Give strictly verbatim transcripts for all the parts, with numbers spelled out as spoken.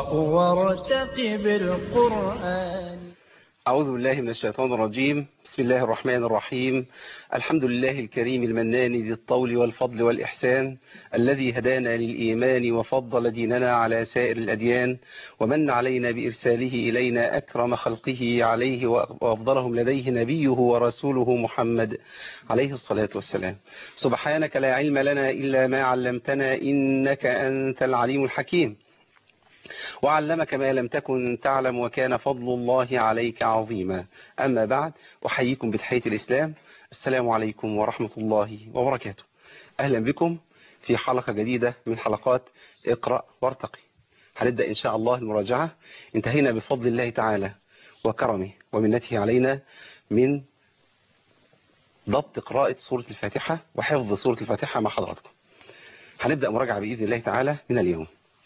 اقرأ وارتقب القرآن. أعوذ بالله من الشيطان الرجيم. بسم الله الرحمن الرحيم. الحمد لله الكريم المنان ذي الطول والفضل والإحسان، الذي هدانا للإيمان وفضل ديننا على سائر الأديان، ومن علينا بإرساله إلينا أكرم خلقه عليه وأفضلهم لديه نبيه ورسوله محمد عليه الصلاة والسلام. سبحانك لا علم لنا إلا ما علمتنا، إنك أنت العليم الحكيم. وعلمك ما لم تكن تعلم، وكان فضل الله عليك عظيما. أما بعد، أحييكم بتحية الإسلام. السلام عليكم ورحمة الله وبركاته. أهلا بكم في حلقة جديدة من حلقات اقرأ وارتقي. هنبدأ إن شاء الله المراجعة. انتهينا بفضل الله تعالى وكرمه ومنته علينا من ضبط قراءة سورة الفاتحة وحفظ سورة الفاتحة مع حضراتكم. هنبدأ مراجعة بإذن الله تعالى من اليوم.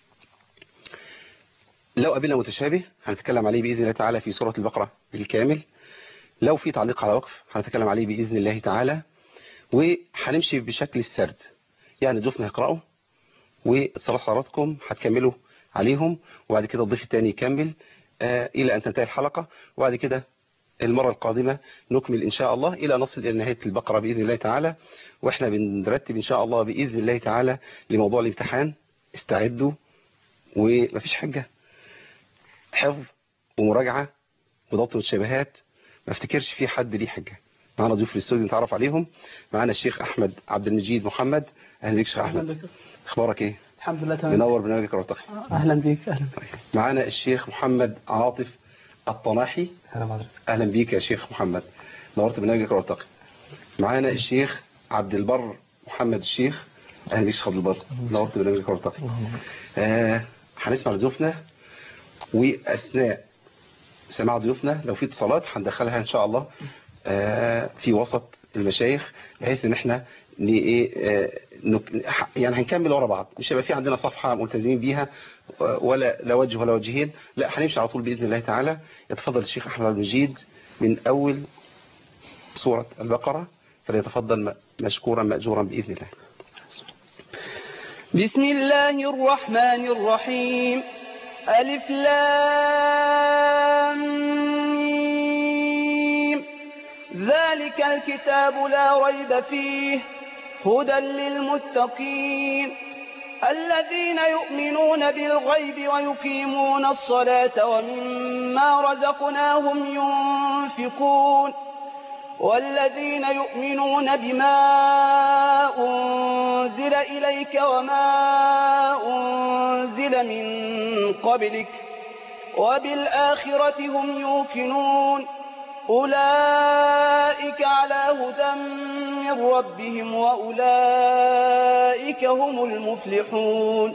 لو قابلنا متشابه هنتكلم عليه بإذن الله تعالى في سورة البقرة بالكامل. لو في تعليق على وقف هنتكلم عليه بإذن الله تعالى، وهنمشي بشكل السرد، يعني ضيفنا هيقرأوا واتصالات حضراتكم هتكملوا عليهم، وبعد كده الضيف الثاني يكمل آه إلى أن تنتهي الحلقة، وبعد كده المرة القادمة نكمل إن شاء الله إلى نصل إلى نهاية البقرة بإذن الله تعالى. وإحنا بنرتب إن شاء الله بإذن الله تعالى لموضوع الامتحان. استعدوا ومفيش حاجة، حفظ ومراجعة وضبط متشابهات، ما افتكرش في حد ليه حاجة. معنا ضيوف في الاستوديو نتعرف عليهم. معنا الشيخ أحمد عبد المجيد محمد. أهلا بك شيخ أحمد. اخبارك ايه؟ الحمد لله تمام. منور برنامجك وارتقي. اهلا بيك. اهلا طيب. معنا الشيخ محمد عاطف الطناحي. اهلا بيك يا شيخ محمد، نورت برنامجك وارتقي. معنا الشيخ عبد البر محمد الشيخ. اهلا بيك شيخ عبد البر، نورت برنامجك وارتقي. آه هنسمع لضيوفنا، وأثناء سماع ضيوفنا لو في اتصالات هندخلها إن شاء الله في وسط المشايخ، بحيث إن إحنا يعني هنكمل ورا بعض، مش هيبقى في عندنا صفحة ملتزمين بيها ولا لا وجه ولا وجهين، لا هنمشي على طول بإذن الله تعالى. يتفضل الشيخ أحمد عبد المجيد من أول سورة البقرة، فليتفضل مشكورا مأجورا بإذن الله. بسم الله الرحمن الرحيم. ألف لام ميم. ذلك الكتاب لا ريب فيه هدى للمتقين الذين يؤمنون بالغيب ويقيمون الصلاة ومما رزقناهم ينفقون والذين يؤمنون بما أنزل إليك وما أنزل من قبلك وبالآخرة هم يوقنون أولئك على هدى من ربهم وأولئك هم المفلحون.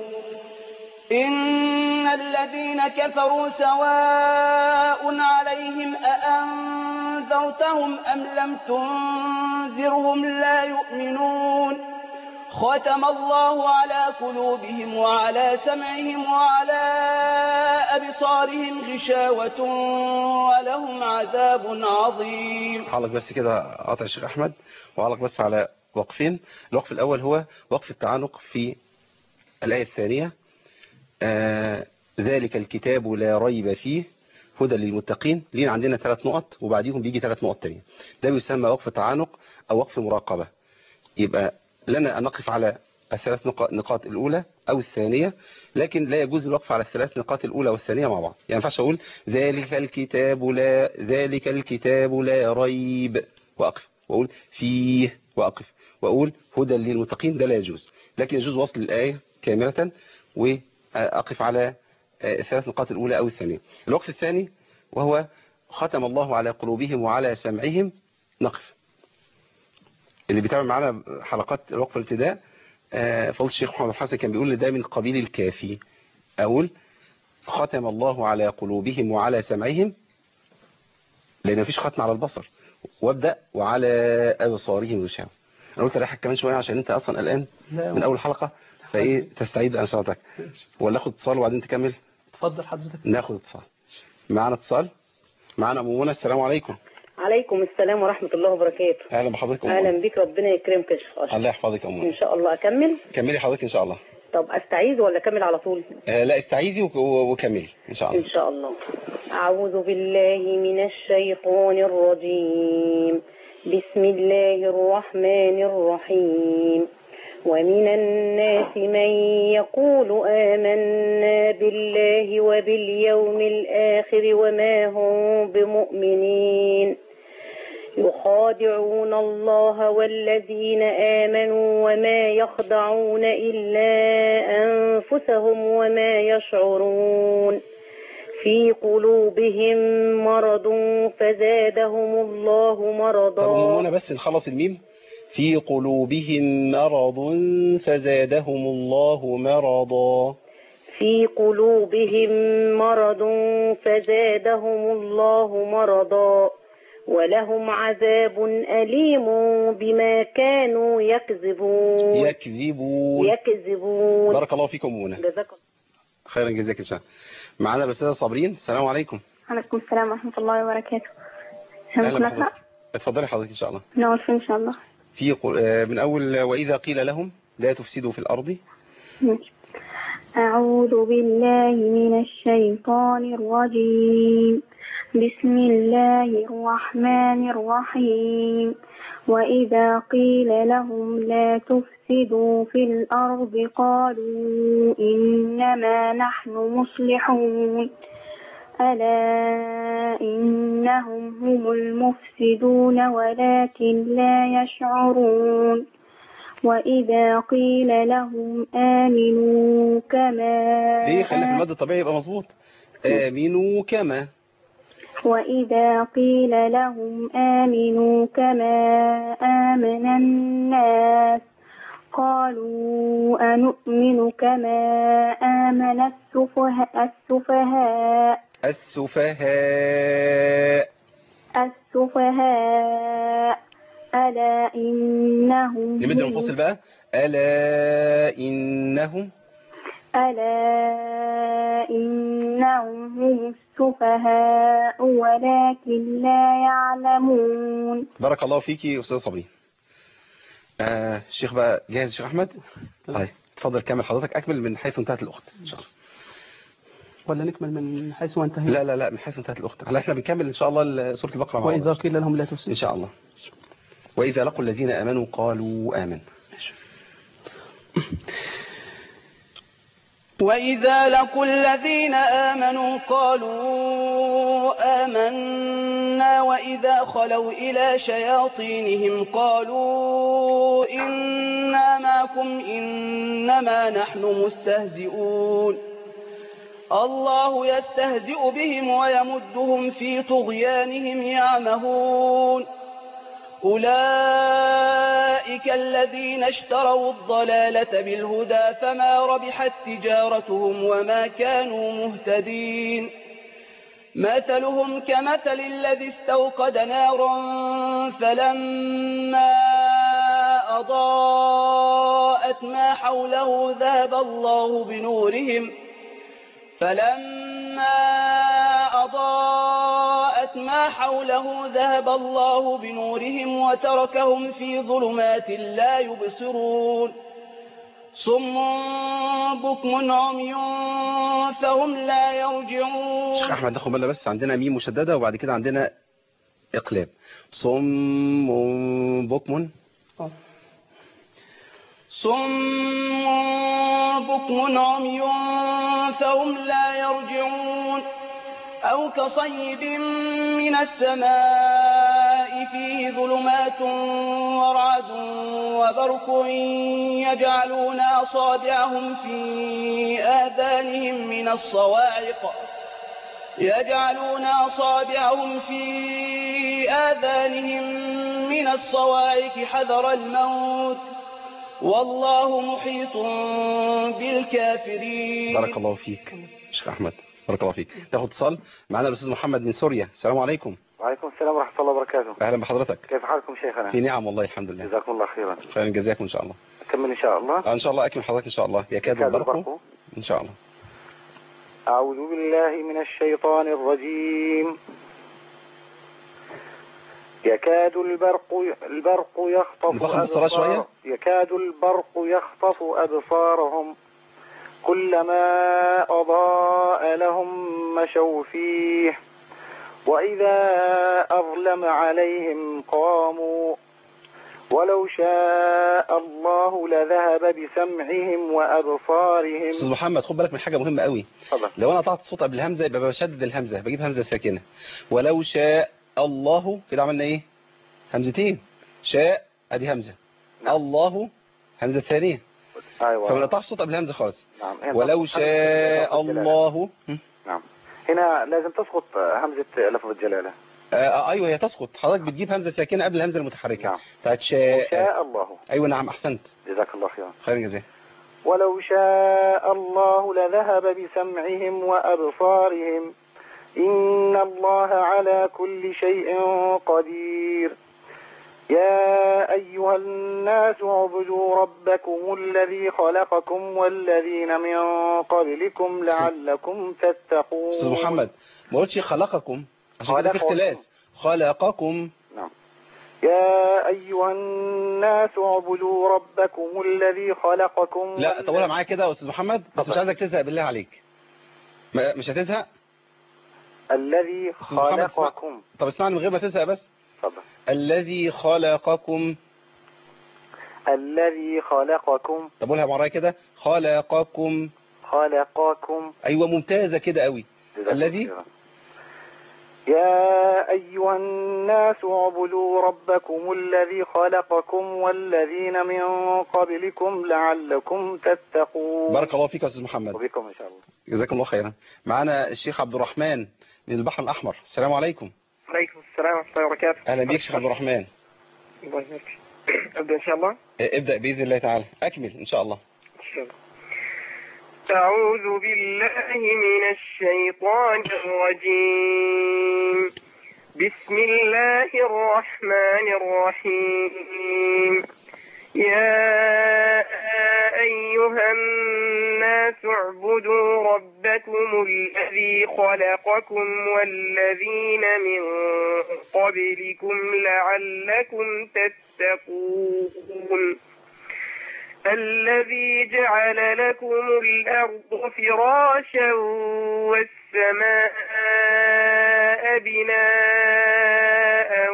إن الذين كفروا سواء عليهم أأنذرتهم أم لم تنذرهم لا يؤمنون. ختم الله على قلوبهم وعلى سمعهم وعلى أبصارهم غشاوة ولهم عذاب عظيم. علق بس كده قاطع الشيخ أحمد، وعلق بس على وقفين. الوقف الأول هو وقف التعانق في الآية الثانية. آه ذلك الكتاب لا ريب فيه هدى للمتقين. لينا عندنا ثلاث نقط وبعديهم بيجي ثلاث نقط تانية، ده يسمى وقف تعانق أو وقف مراقبة. يبقى لنا أن نقف على الثلاث نقاط الأولى أو الثانية، لكن لا يجوز الوقف على الثلاث نقاط الأولى والثانية مع بعض. يعني ما ينفعش أقول ذلك الكتاب لا ذلك الكتاب لا ريب وأقف، وأقول فيه وأقف، وأقول هدى للمتقين، ده لا يجوز. لكن يجوز وصل الآية كاملة وأقف على الثلاث نقاط الأولى أو الثانية. الوقف الثاني وهو ختم الله على قلوبهم وعلى سمعهم، نقف. اللي بيتابع معنا حلقات الوقف الابتداء فضل الشيخ محمد الحسن كان بيقول لي ده من قبيل الكافي. أقول ختم الله على قلوبهم وعلى سمعهم، لأن مفيش ختم على البصر، وابدأ وعلى أبصارهم غشاوة. أنا قلت رايحك كمان شوية عشان أنت أصلا الآن من أول حلقة، فإيه تستعيد أنشاطك، ولا أخذ اتصال وبعدين تكمل؟ اتفضل حضرتك. ناخذ اتصال. معنا اتصال. معنا أم منى. السلام عليكم. عليكم السلام ورحمة الله وبركاته. أهلا بحضرتك أم منى. أهلا بك، ربنا يكرمك يا شيخ أشرف. الله يحفظك أم منى. إن شاء الله أكمل. كملي حضرتك إن شاء الله. طب استعيذ ولا اكمل على طول؟ آه لا استعيذي وك- وكملي ان شاء الله. ان شاء الله. اعوذ بالله من الشيطان الرجيم. بسم الله الرحمن الرحيم. ومن الناس من يقول آمنا بالله وباليوم الآخر وما هم بمؤمنين يخادعون الله والذين آمنوا وما يخدعون إلا أنفسهم وما يشعرون في قلوبهم مرض فزادهم الله طب مرضا. هنا بس نخلص الميم. في قلوبهم مرض فزادهم الله مرضا. في قلوبهم مرض فزادهم الله مرضا ولهم عذاب أليم بما كانوا يكذبون يكذبون. يكذبون. بارك الله فيكم منى. جزاك الله خيرا جزاك ان شاء الله. معانا الاستاذه صابرين. السلام عليكم. عليكم السلام ورحمة الله وبركاته. اهلا ممكن أقرأ؟ بحضرتك. اتفضلي حضرتك ان شاء الله. نقول فين إن شاء الله. في قل- آه، من اول واذا قيل لهم لا تفسدوا في الارض. ماشي. أعوذ بالله من الشيطان الرجيم. بسم الله الرحمن الرحيم. وإذا قيل لهم لا تفسدوا في الأرض قالوا إنما نحن مصلحون ألا إنهم هم المفسدون ولكن لا يشعرون. وإذا قيل لهم آمنوا كما ليه خلينا في المد الطبيعي يبقى مظبوط. امنوا كما. وإذا قيل لهم آمنوا كما آمن الناس قالوا أنؤمن كما آمن السفهاء السفهاء السفهاء السفهاء ألا إنهم نمد هم المنفصل بقى. ألا إنهم ألا إنهم هم السفهاء ولكن لا يعلمون. بارك الله فيكي يا أستاذ صبري. آه الشيخ بقى جاهز الشيخ أحمد؟ طيب اتفضل كمل حضرتك. أكمل من حيث انتهت الأخت إن شاء الله. ولا نكمل من حيث ما انتهينا؟ لا لا لا من حيث انتهت الأخت. هلا احنا بنكمل إن شاء الله سورة البقرة مع وإذا بعض. قيل لهم لا تفسدوا إن شاء الله. وإذا لقوا الذين آمنوا قالوا آمن. وإذا لقوا الذين آمنوا قالوا آمنا وإذا خلوا إلى شياطينهم قالوا إنا معكم إنما نحن مستهزئون الله يستهزئ بهم ويمدهم في طغيانهم يعمهون أولئك الذين اشتروا الضلالة بالهدى فما ربحت تجارتهم وما كانوا مهتدين مثلهم كمثل الذي استوقد نارا فلما أضاءت ما حوله ذهب الله بنورهم فلما أضاءت ما حوله ذهب الله بنورهم وتركهم في ظلمات لا يبصرون صم بكم عمي فهم لا يرجعون. شيخ أحمد ناخد بالنا بس عندنا ميم مشددة وبعد كده عندنا إقلاب. صم بكم صم بكم عمي فهم لا يرجعون أو كصيب من السماء فيه ظلمات ورعد وبرق يجعلون أصابعهم في آذانهم من الصواعق يجعلون أصابعهم في آذانهم من الصواعق حذر الموت والله محيط بالكافرين. بارك الله فيك شيخ أحمد. بارك الله فيك. تاخد اتصال معنا الأستاذ محمد من سوريا. السلام عليكم. وعليكم السلام ورحمة الله وبركاته. أهلا بحضرتك. كيف حالكم شيخنا؟ في نعم والله الحمد لله. جزاكم الله خيرا. خيرا جزاكم إن شاء الله. أكمل إن شاء الله. آه إن شاء الله أكمل حضرتك إن شاء الله. يكاد البرق إن شاء الله. أعوذ بالله من الشيطان الرجيم. يكاد البرق البرق يخطف نفخم بالصلاة شوية. يكاد البرق يخطف أبصارهم كلما أضاء لهم مشوا فيه وإذا أظلم عليهم قاموا ولو شاء الله لذهب بسمعهم وأبصارهم. أستاذ محمد خد بالك من حاجة مهمة قوي. طبعا. لو أنا قطعت الصوت قبل الهمزة يبقى بشدد الهمزة، بجيب همزة ساكنة. ولو شاء الله كده عملنا إيه؟ همزتين. شاء أدي همزة. نعم. الله همزة ثانية. أيوة. فما نقطعش الصوت قبل الهمزة خالص. نعم. ولو شاء الله. نعم. هنا لازم تسقط همزة لفظ الجلالة. آه ايوه هي تسقط، حضرتك بتجيب همزه ساكنه قبل الهمزه المتحركه. نعم. بتاعت شاء. شاء الله. ايوه نعم احسنت. جزاك الله خيرا. خير جزاك. ولو شاء الله لذهب بسمعهم وابصارهم ان الله على كل شيء قدير. يا ايها الناس اعبدوا ربكم الذي خلقكم والذين من قبلكم لعلكم تتقون. استاذ محمد ما قلتش خلقكم عشان كده في اختلاس. خلقكم. نعم. يا أيها الناس اعبدوا ربكم الذي خلقكم. لا طولها معايا كده يا أستاذ محمد بس مش عايزك تزهق بالله عليك. مش هتزهق؟ الذي خلقكم. طب اسمعني من غير ما تزهق بس. اتفضل. الذي خلقكم. الذي خلقكم. طب قولها معايا كده. خلقكم. خلقكم. أيوة ممتازة كده قوي. الذي. يا أيها الناس اعبدوا ربكم الذي خلقكم والذين من قبلكم لعلكم تتقون. بارك الله فيك يا أستاذ محمد. وبكم إن شاء الله. جزاكم الله خيرا. معنا الشيخ عبد الرحمن من البحر الأحمر. السلام عليكم. عليكم السلام ورحمة الله وبركاته. أهلا بيك شيخ عبد الرحمن. الله يبارك. أبدأ إن شاء الله. ابدأ بإذن الله تعالى. أكمل إن شاء الله. إن شاء الله. أعوذ بالله من الشيطان الرجيم. بسم الله الرحمن الرحيم. يا أيها الناس اعبدوا ربكم الذي خلقكم والذين من قبلكم لعلكم تتقون. الذي جعل لكم الأرض فراشا والسماء بناء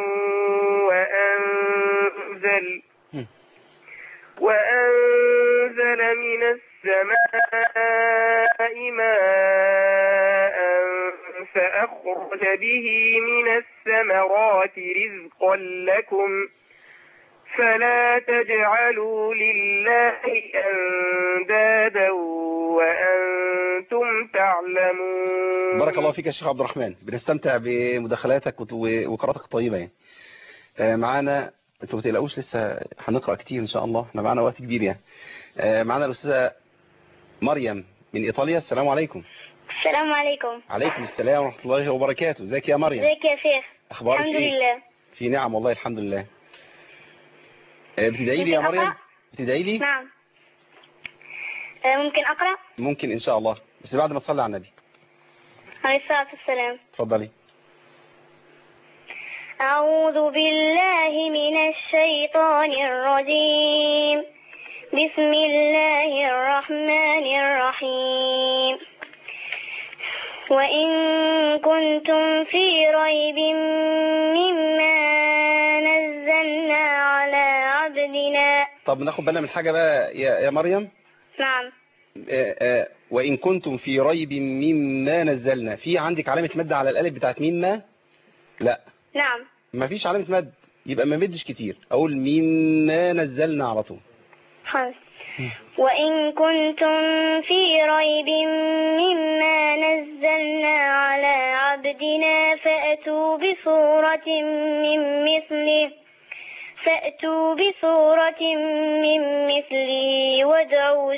وأنزل وأنزل من السماء ماء فأخرج به من الثمرات رزقا لكم فلا تجعلوا لله أندادا وأنتم تعلمون. بارك الله فيك يا شيخ عبد الرحمن. بنستمتع بمداخلاتك وقراءتك الطيبة يعني. معانا انتوا ما تقلقوش لسه هنقرأ كتير إن شاء الله. احنا معانا وقت كبير يعني. معانا الأستاذة مريم من إيطاليا. السلام عليكم. السلام عليكم. عليكم السلام ورحمة الله وبركاته. ازيك يا مريم؟ ازيك يا شيخ؟ أخبارك الحمد إيه؟ لله. في نعم والله الحمد لله. بتدعي لي يا مريم؟ بتدعي لي؟ نعم. ممكن أقرأ؟ ممكن إن شاء الله بس بعد ما تصلي على النبي عليه الصلاة والسلام. اتفضلي. أعوذ بالله من الشيطان الرجيم. بسم الله الرحمن الرحيم. وإن كنتم في ريب مما نزلنا على عبدنا. طب ناخد بالنا من حاجة بقى يا يا مريم. نعم. آآ آآ وإن كنتم في ريب مما نزلنا، في عندك علامة مد على الألف بتاعت مما؟ لا. نعم. ما فيش علامة مد يبقى ما مدش كتير، أقول مما نزلنا على طول. خلاص. وإن كنتم في ريب مما نزلنا على عبدنا فأتوا بصورة من مثله فأتوا بصورة من مثله وادعوا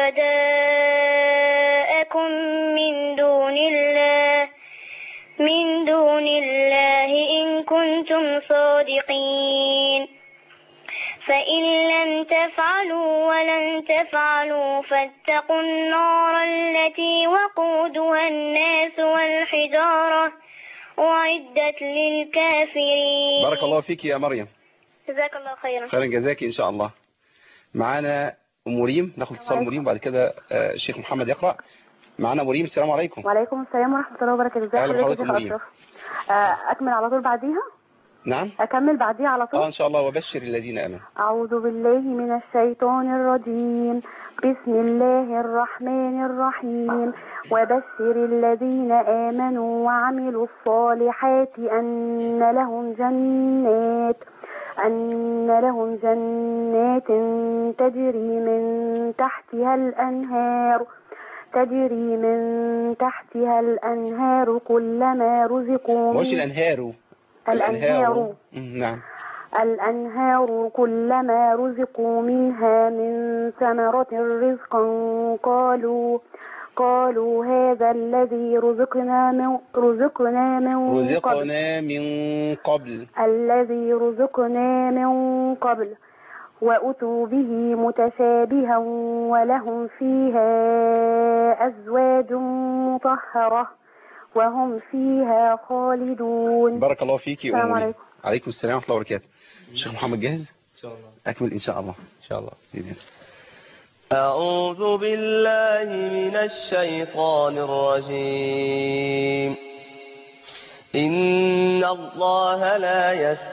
شهداءكم من دون الله من دون الله إن كنتم صادقين. فإن لم تفعلوا ولن تفعلوا فاتقوا النار التي وقودها الناس والحجارة أعدت للكافرين. بارك الله فيك يا مريم. جزاك الله خيرا. خيرا جزاك إن شاء الله. معانا ام مريم، ناخد اتصال مريم وبعد كده آه، الشيخ محمد يقرأ. معانا مريم، السلام عليكم. وعليكم السلام ورحمة الله وبركاته. ازي أهلا حضرتك بحضرتك يا أم شيخ مريم. أشرف؟ آه، أكمل على طول بعديها؟ نعم أكمل بعديها على طول؟ اه ان شاء الله. وبشر الذين امنوا. أعوذ بالله من الشيطان الرجيم. بسم الله الرحمن الرحيم. وبشر الذين آمنوا وعملوا الصالحات أن لهم جنات أن لهم جنات تجري من تحتها الأنهار تجري من تحتها الأنهار كلما رزقوا مش من الانهار الأنهار مم، نعم الأنهار كلما رزقوا منها من ثمرة رزقا قالوا قالوا هذا الذي رزقنا من رزقنا من قبل رزقنا من قبل الذي رزقنا من قبل وأتوا به متشابها ولهم فيها أزواج مطهرة وهم فيها خالدون. بارك الله فيك يا السلام ام مريم. عليكم. عليكم السلام ورحمه الله وبركاته. الشيخ محمد جاهز إن شاء الله. اكمل ان شاء الله. إن شاء الله. بإذن. أعوذ بالله من الشيطان الرجيم. إن الله لا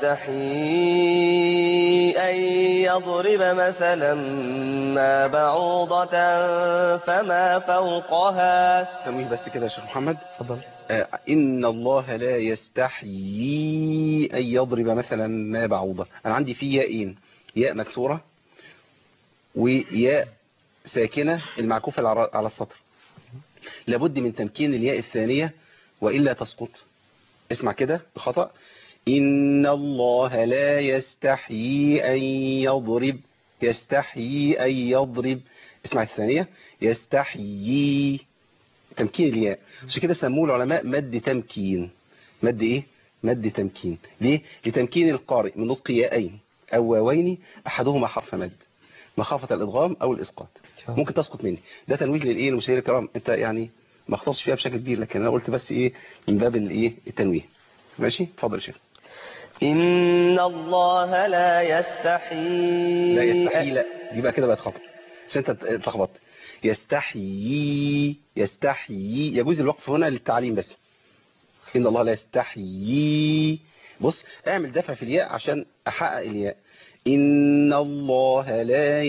يستحيي أن يضرب مثلا ما بعوضة فما فوقها. تنويه بس كده يا شيخ محمد. تفضل. آه إن الله لا يستحيي أن يضرب مثلا ما بعوضة. أنا عندي في ياءين، ياء مكسورة وياء ساكنة المعكوفة على السطر، لابد من تمكين الياء الثانية وإلا تسقط. اسمع كده بخطأ. إن الله لا يستحيي أن يضرب يستحيي أن يضرب. اسمع الثانية يستحيي، تمكين الياء. عشان كده سموه العلماء مد تمكين. مد ايه؟ مد تمكين. ليه؟ لتمكين القارئ من نطق ياءين او واوين احدهما حرف مد مخافة الادغام او الاسقاط. ممكن تسقط مني. ده تنويه للايه للمشاهير الكرام. انت يعني ما اختصش فيها بشكل كبير، لكن انا قلت بس ايه من باب الايه التنويه. ماشي؟ اتفضل يا شيخ. إن الله لا يستحيي لا يستحيي، لا دي بقى كده بقت خطأ عشان انت اتلخبطت. يستحيي يستحيي يجوز الوقف هنا للتعليم بس. إن الله لا يستحيي. بص اعمل دفع في الياء عشان احقق الياء. إن الله لا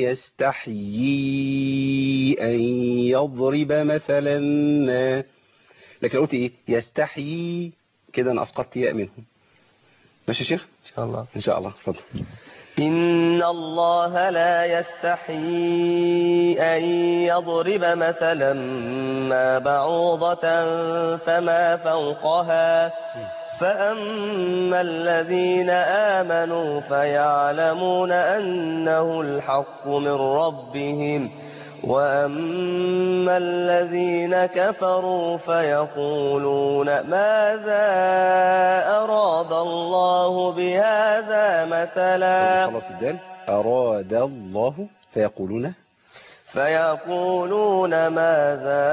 يستحيي أن يضرب مثلا ما. لكن لو قلت ايه يستحيي كده انا اسقطت ياء منهم. ماشي يا شيخ؟ إن شاء الله. إن شاء الله. اتفضل. إن الله لا يستحيي أن يضرب مثلا ما بعوضة فما فوقها فأما الذين آمنوا فيعلمون أنه الحق من ربهم وأما الذين كفروا فيقولون ماذا أراد الله بهذا مثلا. خلاص الدال. أراد الله فيقولون فيقولون ماذا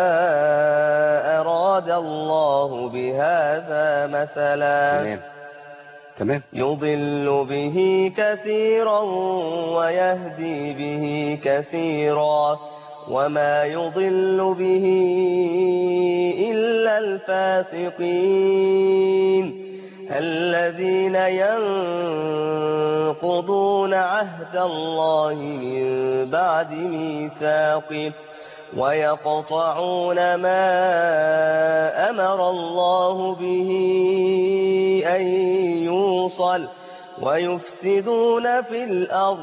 أراد الله بهذا مثلا. تمام تمام. يضل به كثيرا ويهدي به كثيرا وما يضل به إلا الفاسقين الذين ينقضون عهد الله من بعد ميثاقه ويقطعون ما أمر الله به أن يوصل ويفسدون في الأرض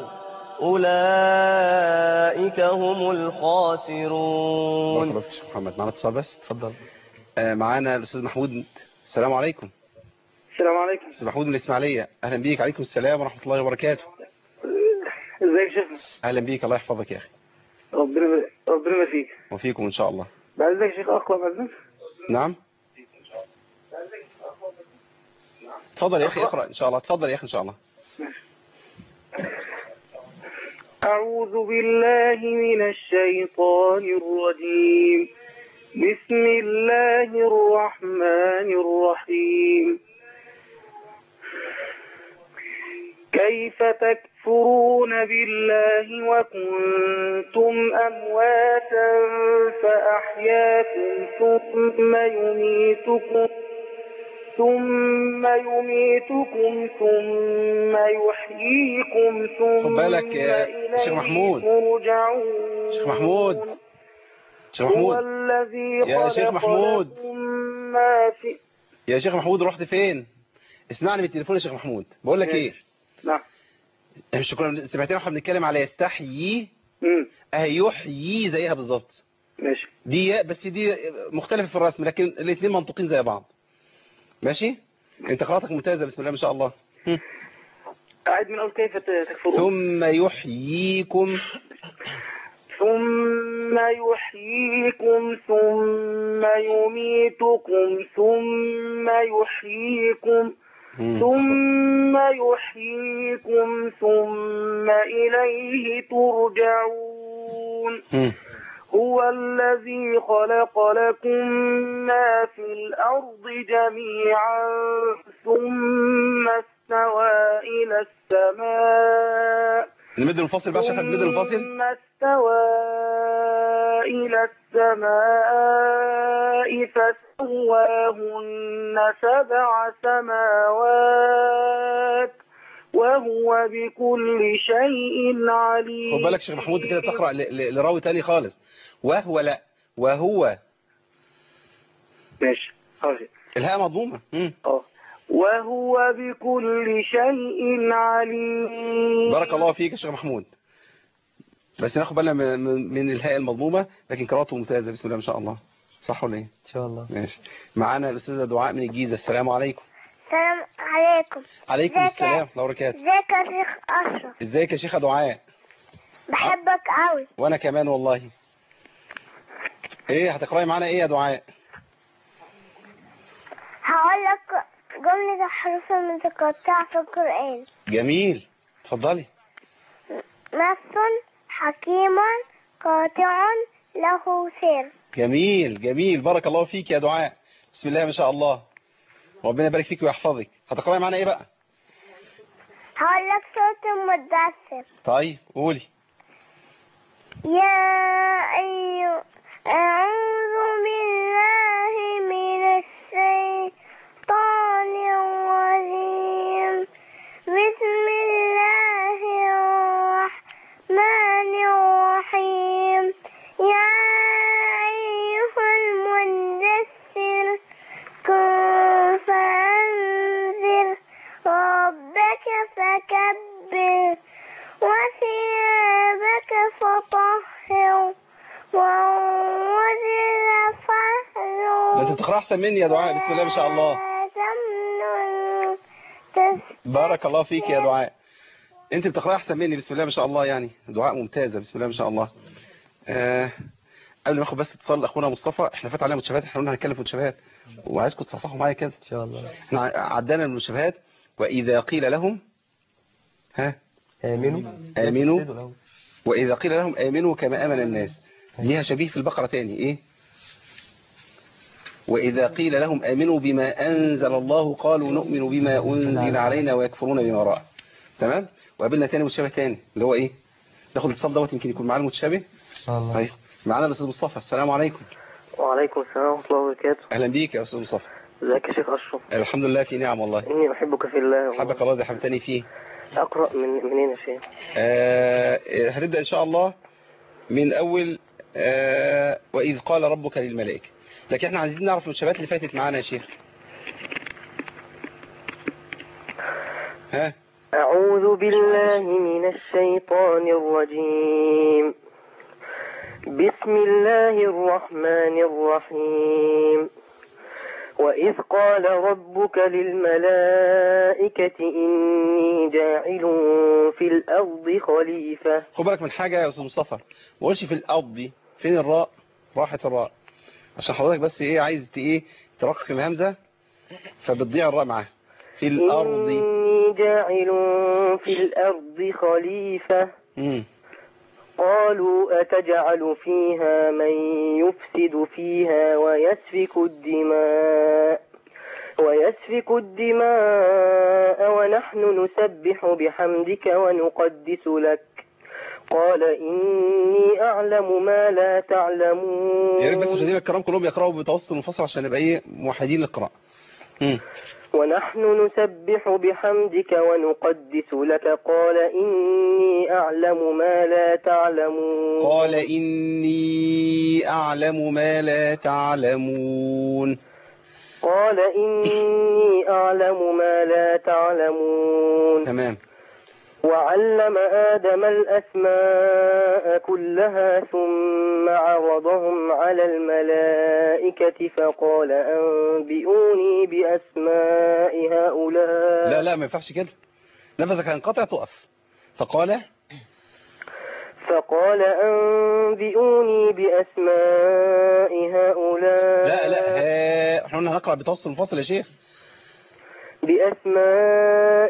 أولئك هم الخاسرون. بارك الله فيك محمد. معنا اتصال بس. اتفضل. آه معانا الأستاذ محمود. السلام عليكم. السلام عليكم. أستاذ محمود من الإسماعيلية. أهلا بيك. عليكم السلام ورحمة الله وبركاته. ازيك يا شيخنا؟ أهلا بيك. الله يحفظك يا أخي. ربنا ربنا فيك. وفيكم إن شاء الله. بعد ذلك يا شيخ أقرأ بعد. نعم. تفضل يا أخي اقرأ إن شاء الله. تفضل يا أخي إن شاء الله. أعوذ بالله من الشيطان الرجيم. بسم الله الرحمن الرحيم. كيف تكفرون بالله وكنتم أمواتا فأحياكم ثم يميتكم ثم يميتكم ثم يحييكم خد ثم بالك يا شيخ محمود. ترجعون. شيخ محمود شيخ هو محمود الذي يا شيخ خلق محمود لكم ما في يا شيخ محمود رحت فين؟ اسمعني بالتليفون يا شيخ محمود. بقول لك ايه؟ نعم. مش كنا سمعتنا واحنا بنتكلم على يستحيي امم اهي يحيي زيها بالظبط. ماشي. دي ياء بس دي مختلفه في الرسم لكن الاثنين منطوقين زي بعض. ماشي؟ انت قراءتك ممتازه بسم الله ما شاء الله. هم. أعد من أول كيف تكفرون. ثم يحييكم ثم يحييكم ثم يميتكم ثم يحييكم ثم يحييكم ثم إليه ترجعون. هو الذي خلق لكم ما في الأرض جميعا ثم استوى إلى السماء نمد الفاصل بقى عشان نمد الفاصل. ثم استوى إلى السماء فسواهن سبع سماوات وهو بكل شيء عليم. خد بالك شيخ محمود كده تقرأ لراوي تاني خالص. وهو لا وهو ماشي الهاء مضمومة. اه وهو بكل شيء عليم. بارك الله فيك يا شيخ محمود. بس ناخد بالنا من, من الهاء المضمومة لكن قراءته ممتازة بسم الله ما شاء الله. صح ولا ايه؟ ان شاء الله. ماشي. معانا الاستاذة دعاء من الجيزة. السلام عليكم. السلام عليكم. عليكم السلام ورحمة الله وبركاته. ازيك يا شيخ أشرف؟ ازيك يا شيخة دعاء؟ بحبك قوي. وانا كمان والله. ايه هتقراي معانا ايه يا دعاء؟ هقول لك جملة الحروف المتقطعة في القرآن. جميل اتفضلي. نص حكيم قاطع له سر. جميل جميل بارك الله فيك يا دعاء. بسم الله ما شاء الله. ربنا يبارك فيك ويحفظك. هتقراي معانا ايه بقى؟ هقول لك سورة المدثر. طيب قولي. يا أيها أعوذ بالله من الشيطان الرجيم. بسم الله الرحمن الرحيم. يا أيها المدثر قم فأنذر ربك فكبر وثيابك فطهر والرجل فاهجر. ده انت بتقرا احسن مني يا دعاء بسم الله ما شاء الله. بارك الله فيك يا دعاء. انت بتقرا احسن مني بسم الله ما شاء الله يعني. دعاء ممتازه بسم الله ما شاء الله. آه قبل ما اخد بس اتصال اخونا مصطفى. احنا فات علينا متشابهات. احنا قلنا هنتكلم في متشابهات وعايزكم تصحصحوا معايا كده ان شاء الله. احنا عدانا المتشابهات. واذا قيل لهم ها امنوا امنوا واذا قيل لهم امنوا كما امن الناس. ليها شبيه في البقره تاني ايه؟ وإذا قيل لهم آمنوا بما أنزل الله قالوا نؤمن بما أنزل علينا ويكفرون بما وراءه. تمام؟ وقابلنا تاني متشابه تاني اللي هو إيه؟ ناخد الاتصال دوت يمكن يكون معانا المتشابه. الله. طيب معانا الأستاذ مصطفى. السلام عليكم. وعليكم السلام ورحمة الله وبركاته. أهلا بيك يا أستاذ مصطفى. ازيك يا شيخ أشرف؟ الحمد لله في نعم والله. إني بحبك في الله. حبك الله ده حبتني فيه. أقرأ من منين يا شيخ؟ آه هنبدأ إن شاء الله من أول آه وإذ قال ربك للملائكة. لكن احنا عايزين نعرف المتشابهات اللي فاتت معانا يا شيخ. ها أعوذ بالله من الشيطان الرجيم. بسم الله الرحمن الرحيم. وإذ قال ربك للملائكة إني جاعل في الأرض خليفة. خد بالك من حاجة يا أستاذ مصطفى. ما قولش في الأرض دي. فين الراء؟ راحت الراء عشان حضرتك بس ايه عايز ايه ترقق الهمزة فبتضيع الراء معاها. في الأرض إني جاعل في الأرض خليفة. مم. قالوا أتجعل فيها من يفسد فيها ويسفك الدماء ويسفك الدماء ونحن نسبح بحمدك ونقدس لك قال إني أعلم ما لا تعلمون. يا ريت بس مشاهدينا الكرام كلهم يقرأوا بمتوسط منفصل عشان نبقى ايه موحدين القراءة. ونحن نسبح بحمدك ونقدس لك قال إني أعلم ما لا تعلمون. قال إني أعلم ما لا تعلمون. قال إني أعلم ما لا تعلمون. تمام. وعلم آدم الأسماء كلها ثم عرضهم على الملائكة فقال أنبئوني بأسماء هؤلاء. لا لا ما ينفعش كده، نفسك هينقطع تقف. فقال فقال أنبئوني بأسماء هؤلاء. لا لا ها احنا هنقرأ بتوسط منفصل يا شيخ. بأسماء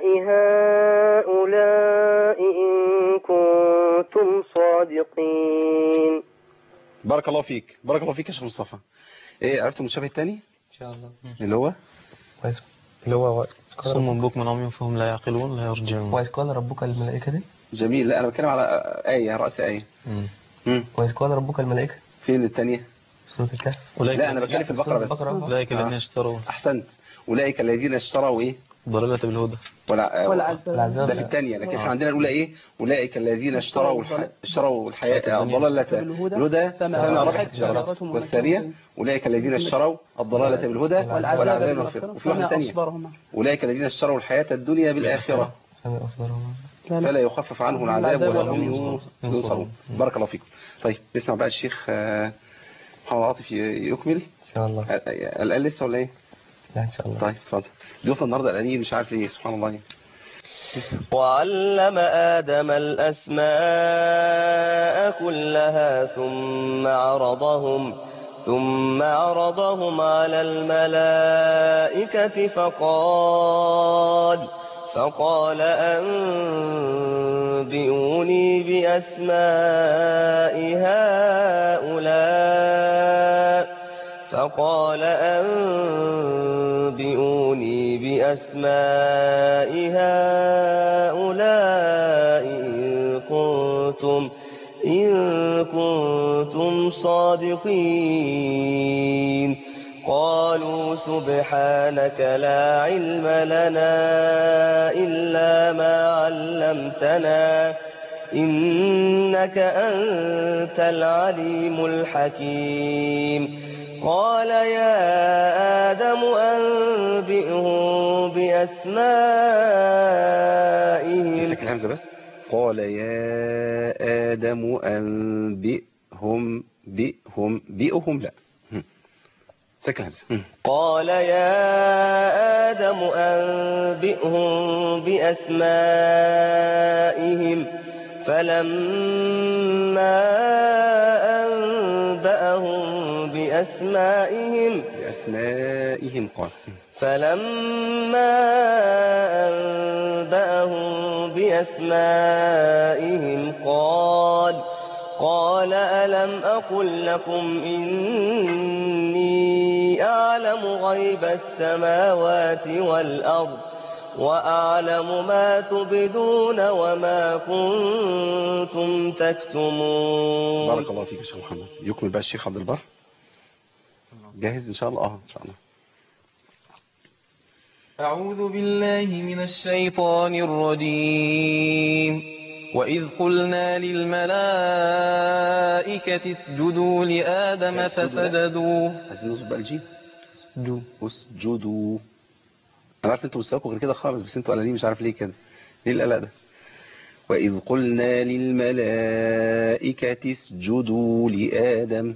هؤلاء إن كنتم صادقين. بارك الله فيك، بارك الله فيك يا شيخ مصطفى. ايه عرفتوا المشابه الثاني ان شاء الله اللي هو اللي هو صم بكم عمي فهم لا يعقلون لا يرجعون. وإذ قال ربك الملائكة دي جميل. لا انا بتكلم على آية رأس آية. امم وإذ قال ربك الملائكة فين الثانية؟ سورة الكهف. لا انا بتكلم في البقرة بس. أولئك الذين اشتروا. احسنت. أولئك الذين اشتروا ايه؟ ضلالة بالهدى. ولا والعذاب. ده في الثانية، لكن احنا عندنا الأولى ايه؟ أولئك الذين اشتروا الح... اشتروا الحياة الضلالة بالهدى فما ربحت تجارتهم. والثانية أولئك الذين اشتروا الضلالة بالهدى والعذاب بالمغفرة. وفي واحدة ثانية أولئك الذين اشتروا الحياة الدنيا بالآخرة فلا يخفف عنه العذاب ولا هم ينصرون. بارك الله فيكم. طيب نسمع بقى الشيخ محمد عاطف يكمل ان شاء الله. الآن لسه ولا ايه؟ لا ان شاء الله. طيب اتفضل. ضيوف النهارده الآنين مش عارف ليه سبحان الله. وعلم آدم الأسماء كلها ثم عرضهم ثم عرضهم على الملائكة فقال فقال أنبئوني بأسماء هؤلاء فقال أنبئوني بأسماء هؤلاء إن كنتم إن كنتم صادقين. قالوا سبحانك لا علم لنا إلا ما علمتنا إنك أنت العليم الحكيم. قال يا آدم أنبئهم بأسمائهم. سكن الهمزة بس. قال يا آدم أنبئهم بئهم بئهم لا سكن الهمزة. قال يا آدم أنبئهم بأسمائهم فلما أنبأهم بأسمائهم بأسمائهم قال فلما أنبأهم بأسمائهم قال قال ألم أقل لكم إني أعلم غيب السماوات والأرض وأعلم ما تبدون وما كنتم تكتمون. بارك الله فيك يا شيخ محمد. يكمل بقى الشيخ عبد البر. جاهز إن شاء الله؟ اه إن شاء الله. أعوذ بالله من الشيطان الرجيم. وإذ قلنا للملائكة اسجدوا لآدم فسجدوا. عايزين نظبط بقى الجيم. اسجدوا اسجدوا. أنا عارف أنتوا مستواكم غير كده خالص، بس أنتوا قلقانين مش عارف ليه كده. ليه القلق ده؟ وإذ قلنا للملائكة اسجدوا لآدم.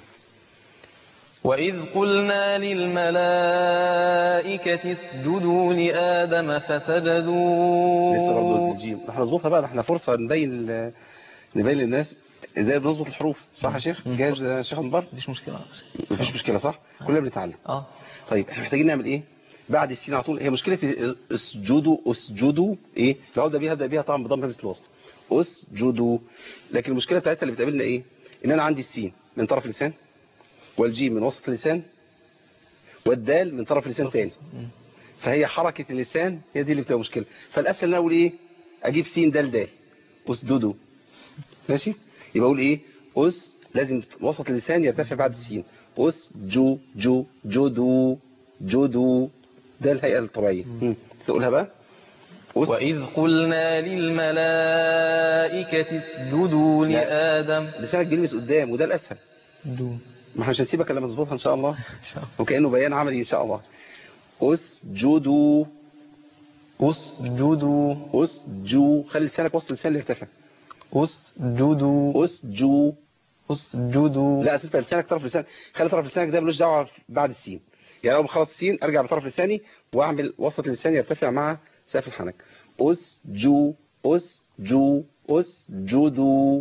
وإذ قلنا للملائكة اسجدوا لآدم فسجدوا. لسه برضه الجيم. احنا نظبطها بقى، احنا فرصة نبين نبين للناس ازاي بنظبط الحروف. صح يا شيخ؟ جاهز يا شيخ انبار؟ مفيش مشكلة. مفيش مشكلة صح؟ كلنا بنتعلم. اه طيب احنا محتاجين نعمل ايه؟ بعد السين على طول. هي مشكلة في اسجدوا اسجدوا ايه؟ لو ابدا بيها ابدا بيها طبعا بضم همزة الوسط. اسجدوا. لكن المشكلة بتاعتها اللي بتقابلنا ايه؟ ان انا عندي السين من طرف اللسان والجيم من وسط اللسان والدال من طرف اللسان تاني، فهي حركة اللسان هي دي اللي بتبقى مشكلة. فالأسهل ان انا اقول ايه، اجيب سين دال دال اسددوا، ماشي، يبقى اقول ايه أس، لازم وسط اللسان يرتفع بعد السين، أس جو جو جودو جودو، ده الهيئة الطبيعية. تقولها بقى أس. وإذ قلنا للملائكة اسجدوا لآدم. لسانك بيلمس قدام وده الأسهل. دو. ما احنا مش هنسيبك الا مظبوطها ان شاء الله، وكأنه بيان عملي ان شاء الله. اسجدوا اسجدوا اسجو، خلي لسانك وسط اللسان اللي يرتفع. اسجدوا اسجو اسجدوا. لا انت لسانك طرف لسانك، خلي طرف لسانك ده ملوش دعوه بعد السين، يعني لو بخلص السين ارجع بطرف لساني واعمل وسط اللسان يرتفع مع سقف الحنك. اسجو اسجو اسجدوا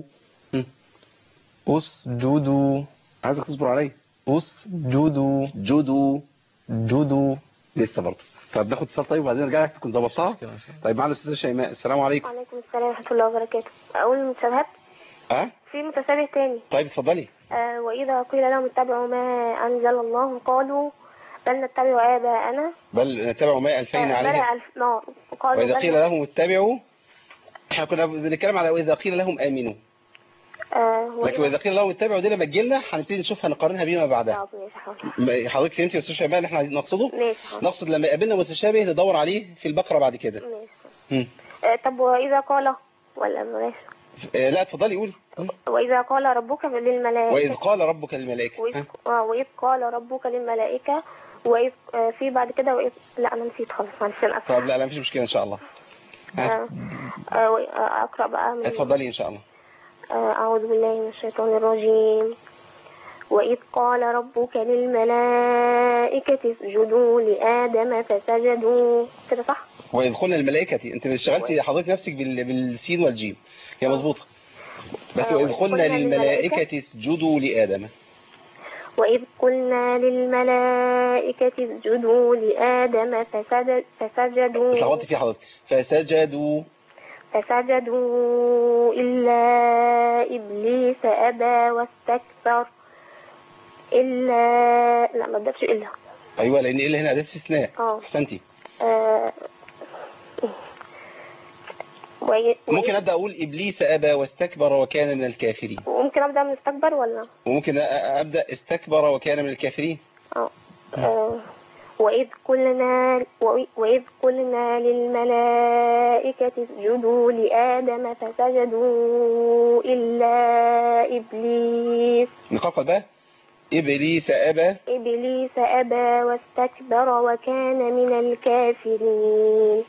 اسجدوا. عايزك تصبر عليا. اسجدوا جدو جدو. لسه برضه. طب ناخد اتصال طيب وبعدين نرجع لك تكون ظبطتها. طيب معنا الاستاذه شيماء. السلام عليكم. وعليكم السلام ورحمه الله وبركاته. اقول المتشابهات. اه في متشابه تاني. طيب اتفضلي. آه واذا قيل لهم اتبعوا ما انزل الله قالوا بل نتبع اباءنا بل نتبع ما الفينا آه عليه. الف... no. قالوا واذا بل... قيل لهم اتبعوا، احنا كنا بنتكلم على واذا قيل لهم امنوا. آه لكن واذا قيل لهم اتبعوا دي لما تجي لنا هنبتدي نشوفها نقارنها بيما بعدها. حضرتك فهمتي يا استاذ شيماء اللي احنا نقصده؟ نقصد لما يقابلنا متشابه ندور عليه في البقره بعد كده. ماشي. آه طب واذا قال ولا بلاش؟ آه لا اتفضلي قولي. واذا قال ربك للملائكه. واذ قال ربك للملائكه. واذ اه واذ قال ربك للملائكه واذ آه في بعد كده واذ لا انا نسيت خالص معلش انا اسفه. طب لا لا مفيش مشكله ان شاء الله. آه. آه اقرا بقى من... اتفضلي ان شاء الله. أعوذ بالله من الشيطان الرجيم. وإذ قال ربك للملائكة اسجدوا لآدم فسجدوا. كده صح؟ وإذ قلنا الملائكة، أنت اشتغلتي حضرتك نفسك بالسين والجيم، هي مظبوطة. بس آه وإذ قلنا للملائكة اسجدوا لآدم. وإذ قلنا للملائكة اسجدوا لآدم فسجد فسجدوا. اتلخبطتي فيها حضرتك. فسجدوا فسجدوا إلا إبليس أبى واستكبر. إلا لا ما بدأتش إلا. أيوة لأن إلا هنا أداة استثناء. اه أحسنتي. آه. وي... ممكن أبدأ أقول إبليس أبى واستكبر وكان من الكافرين. وممكن أبدأ من استكبر ولا؟ وممكن أبدأ استكبر وكان من الكافرين. اه آه. وإذ قلنا وإذ قلنا للملائكة اسجدوا لآدم فسجدوا إلا إبليس. نقاط بقى. إبليس أبى. إبليس أبى واستكبر وكان من الكافرين.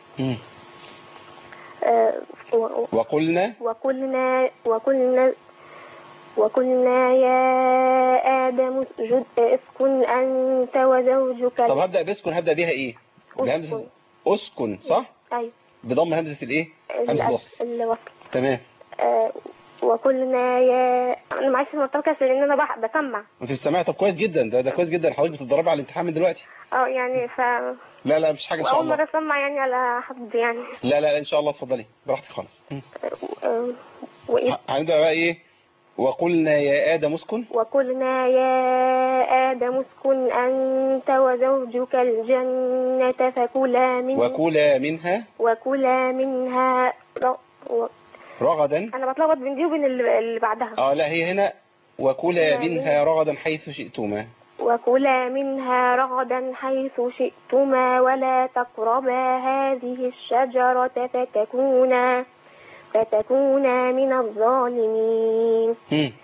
آه و... وقلنا وقلنا وقلنا وقلنا يا آدم اسجد اسكن أنت وزوجك. طب هبدأ باسكن، هبدأ بيها إيه؟ بهمزة اسكن صح؟ أيوة. بضم همزة الإيه؟ همزة الوصل. الوصل. تمام. آه وقلنا يا انا معلش مرتبكه لان انا بح... بسمع. انت بتسمعي؟ طب كويس جدا، ده ده كويس جدا. حضرتك بتتدربي على الامتحان من دلوقتي؟ اه يعني ف لا لا مش حاجه ان شاء الله. اول مره اسمع يعني على حد يعني. لا لا, لا ان شاء الله اتفضلي براحتك خالص. آه وايه هنبدا بقى ايه؟ وقلنا يا آدم اسكن. وقلنا يا آدم اسكن أنت وزوجك الجنة فكلا منها وكلا منها وكلا منها ر... و... رغدا. أنا بتلخبط بين دي وبين اللي بعدها. اه لا هي هنا وكلا منها رغدا حيث شئتما. وكلا منها رغدا حيث شئتما ولا تقربا هذه الشجرة فتكونا فتكونا من الظالمين.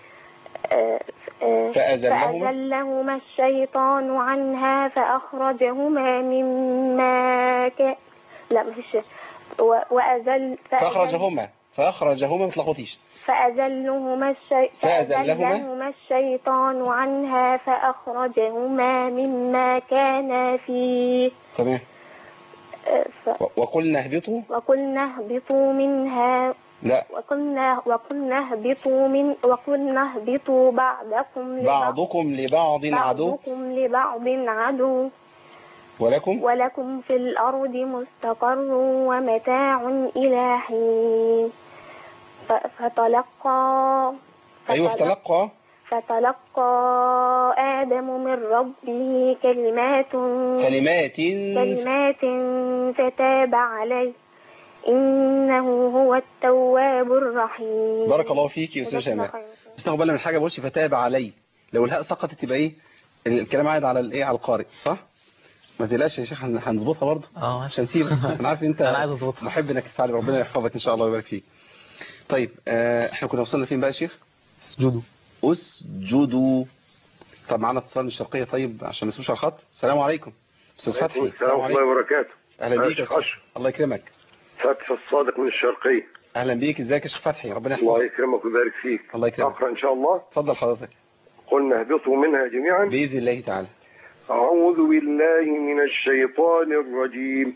فأزلهما فأزلهما الشيطان عنها فأخرجهما مما ك... لا مفيش و... وأزل فأزل... فأخرجهما فأخرجهما ما تلخبطيش. فأزلهما الشي... فأزلهما الشيطان عنها فأخرجهما مما كانا فيه. تمام. ف... وقلنا اهبطوا وقلنا اهبطوا منها لا وقلنا وقلنا اهبطوا من وقلنا اهبطوا بعضكم لبعض بعضكم لبعض عدو بعضكم لبعض عدو ولكم ولكم في الأرض مستقر ومتاع إلى حين. فتلقى أيوة فتلقى فتلقى آدم من ربه كلمات كلمات كلمات فتاب عليه إنه هو التواب الرحيم. بارك الله فيك يا أستاذ شيماء. بس ناخد بالنا من حاجة، بقولش فتاب علي، لو الهاء سقطت تبقى إيه الكلام عايد على الإيه على القارئ، صح؟ ما تقلقش يا شيخ، هنظبطها برضه اه عشان نسيبك. انا عارف انت انا عايز اظبطها، محب انك تتعلم، ربنا يحفظك ان شاء الله ويبارك فيك. طيب آه احنا كنا وصلنا فين بقى يا شيخ؟ اسجدوا اسجدوا. طب معانا اتصال من الشرقيه، طيب عشان ما نسيبش على الخط. السلام عليكم استاذ فتحي. السلام ورحمه الله وبركاته. اهلا بيك يا استاذ. الله يكرمك. فتحي الصادق من الشرقيه. اهلا بيك، ازيك يا شيخ فتحي؟ ربنا يحفظك. الله يكرمك ويبارك فيك. الله يكرمك. اقرا ان شاء الله. اتفضل حضرتك. قلنا اهبطوا منها جميعا باذن الله تعالى. أعوذ بالله من الشيطان الرجيم.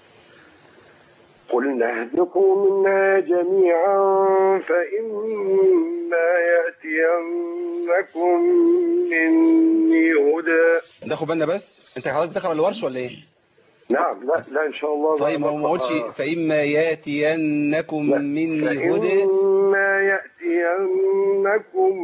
قلنا اهبطوا منها جميعا فإما يأتينكم مني هدى. ناخد بالنا بس، انت حضرتك بتقرا الورش ولا ايه؟ نعم. لا لا ان شاء الله. طيب ما قلتش فإما يأتينكم مني هدى. فإما يأتينكم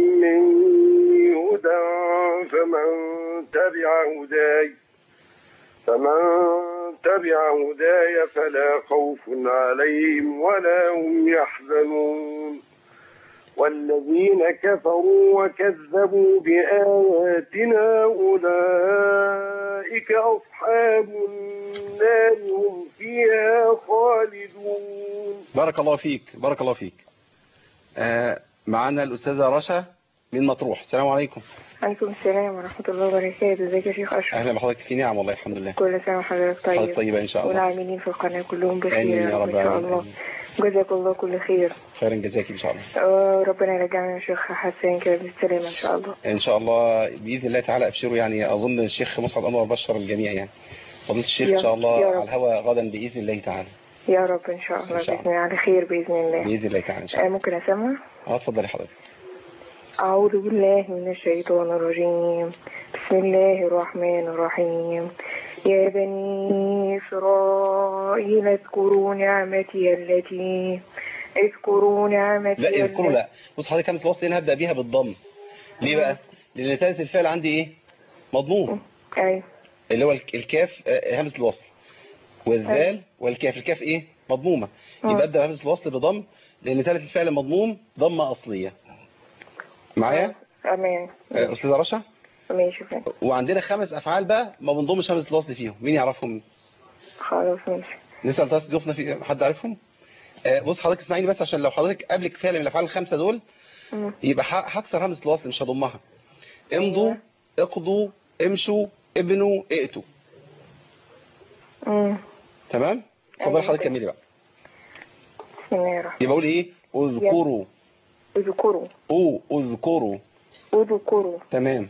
مني هدى فمن تبع هداي فمن تبع هداي فلا خوف عليهم ولا هم يحزنون والذين كفروا وكذبوا بآياتنا أولئك أصحاب النار هم فيها خالدون. بارك الله فيك، بارك الله فيك. آه معنا الأستاذة رشا من مطروح. السلام عليكم. عليكم السلام ورحمة الله وبركاته. ازيك يا شيخ أشرف؟ أهلا بحضرتك. في نعم والله الحمد لله. كل سنة وحضرتك طيب. حضرتك طيبة إن شاء الله. والعاملين في القناة كلهم بخير يا رب إن شاء الله. جزاك الله كل خير. خيرا جزاك إن شاء الله. ربنا يرجعنا يا شيخ حسين كده بالسلامة إن شاء الله. إن شاء الله بإذن الله تعالى. أبشروا، يعني أظن الشيخ مسعد أنور بشر الجميع، يعني فضيلة الشيخ إن شاء الله على الهواء غدا بإذن الله تعالى. يا رب إن شاء الله. بإذن الله على خير بإذن الله. بإذن الله تعالى إن شاء الله. ممكن أسمع؟ أه اتفضلي حضرتك. أعوذ بالله من الشيطان الرجيم. بسم الله الرحمن الرحيم. يا بني إسرائيل اذكروا نعمتي التي اذكروا نعمتي. لا اذكروا لا. بص حضرتك همزة الوصل هنا هبدأ بيها بالضم. ليه بقى؟ لأن ثالث الفعل عندي إيه؟ مضموم. أيوه. اللي هو الكاف همزة الوصل والذال والكاف. الكاف إيه؟ مضمومة. يبقى أبدأ همزة الوصل بضم لأن ثالث الفعل مضموم ضمة أصلية. معايا؟ أمان. أستاذة رشا؟ ماشي. وعندنا خمس أفعال بقى ما بنضمش همزة الوصل فيهم. مين يعرفهم؟ خلاص ماشي. نسأل طاس ضيوفنا في حد عارفهم؟ بص حضرتك اسمعيني بس، عشان لو حضرتك قبلك فعل من الأفعال الخمسة دول م. يبقى هكسر همزة الوصل مش هضمها. امضوا، اقضوا، امشوا، ابنوا، ائتوا. امم تمام؟ اتفضل حضرتك كملي بقى. بسم الله الرحمن. يبقى اقول ايه؟ اذكروا. اذكروا. او اذكروا. اذكروا. تمام.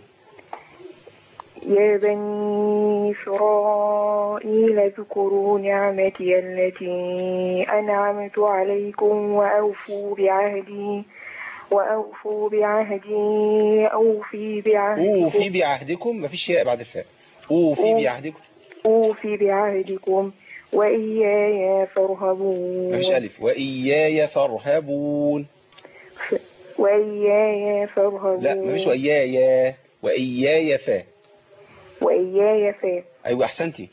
يا بني إسرائيل اذكروا نعمتي التي أنعمت عليكم وأوفوا بعهدي وأوفوا بعهدي أوفي بعهدكم. أوفي بعهدكم، مفيش ياء بعد الفاء. أوفي بعهدكم. أوفي بعهدكم وإياي فارهبون. مفيش ألف. وإياي فارهبون. ف... وإياي فارهبون. لا مفيش وإياي. وإياي فا. وإياي فا. أيوة أحسنتي.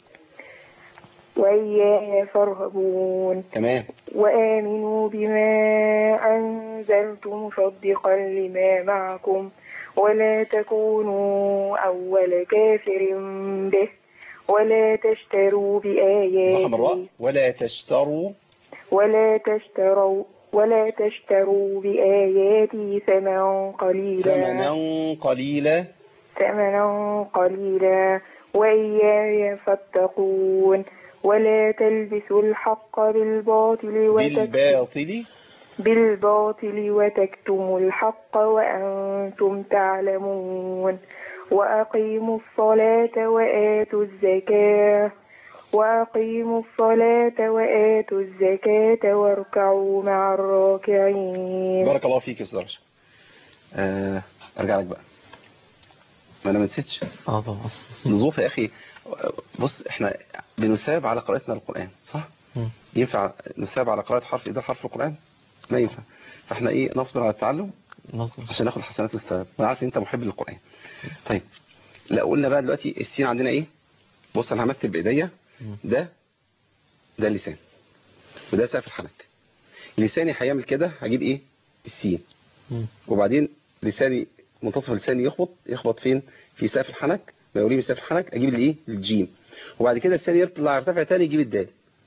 وإياي فارهبون. تمام. وآمنوا بما أنزلت مصدقا لما معكم ولا تكونوا أول كافر به ولا تشتروا بآياتي ولا تشتروا ولا تشتروا ولا تشتروا بآياتي ثمنا قليلا ثمنا قليلا ثمنا قليلا وإياي فاتقون ولا تلبسوا الحق بالباطل بالباطل بالباطل وتكتموا الحق وأنتم تعلمون وأقيموا الصلاة وآتوا الزكاة وأقيموا الصلاة وآتوا الزكاة واركعوا مع الراكعين. بارك الله فيك يا أستاذ رشا. آه أرجع لك بقى. ما أنا ما نسيتش. اه طبعا. نظوف يا أخي. بص إحنا بنثاب على قراءتنا للقرآن صح؟ م. ينفع نثاب على قراءة حرف إذا حرف القرآن؟ ما ينفع. فإحنا إيه نصبر على التعلم مصدر عشان ناخد حسنات والثواب. انا عارف ان انت محب للقرآن. طيب لا قلنا بقى دلوقتي السين عندنا ايه؟ بص انا همثل بايديا، ده ده اللسان وده سقف الحنك. لساني هيعمل كده، هجيب ايه؟ السين. وبعدين لساني منتصف لساني يخبط يخبط فين؟ في سقف الحنك، ما يوريه من سقف الحنك اجيب الايه؟ الجيم. وبعد كده لساني يطلع يرتفع تاني يجيب الدال.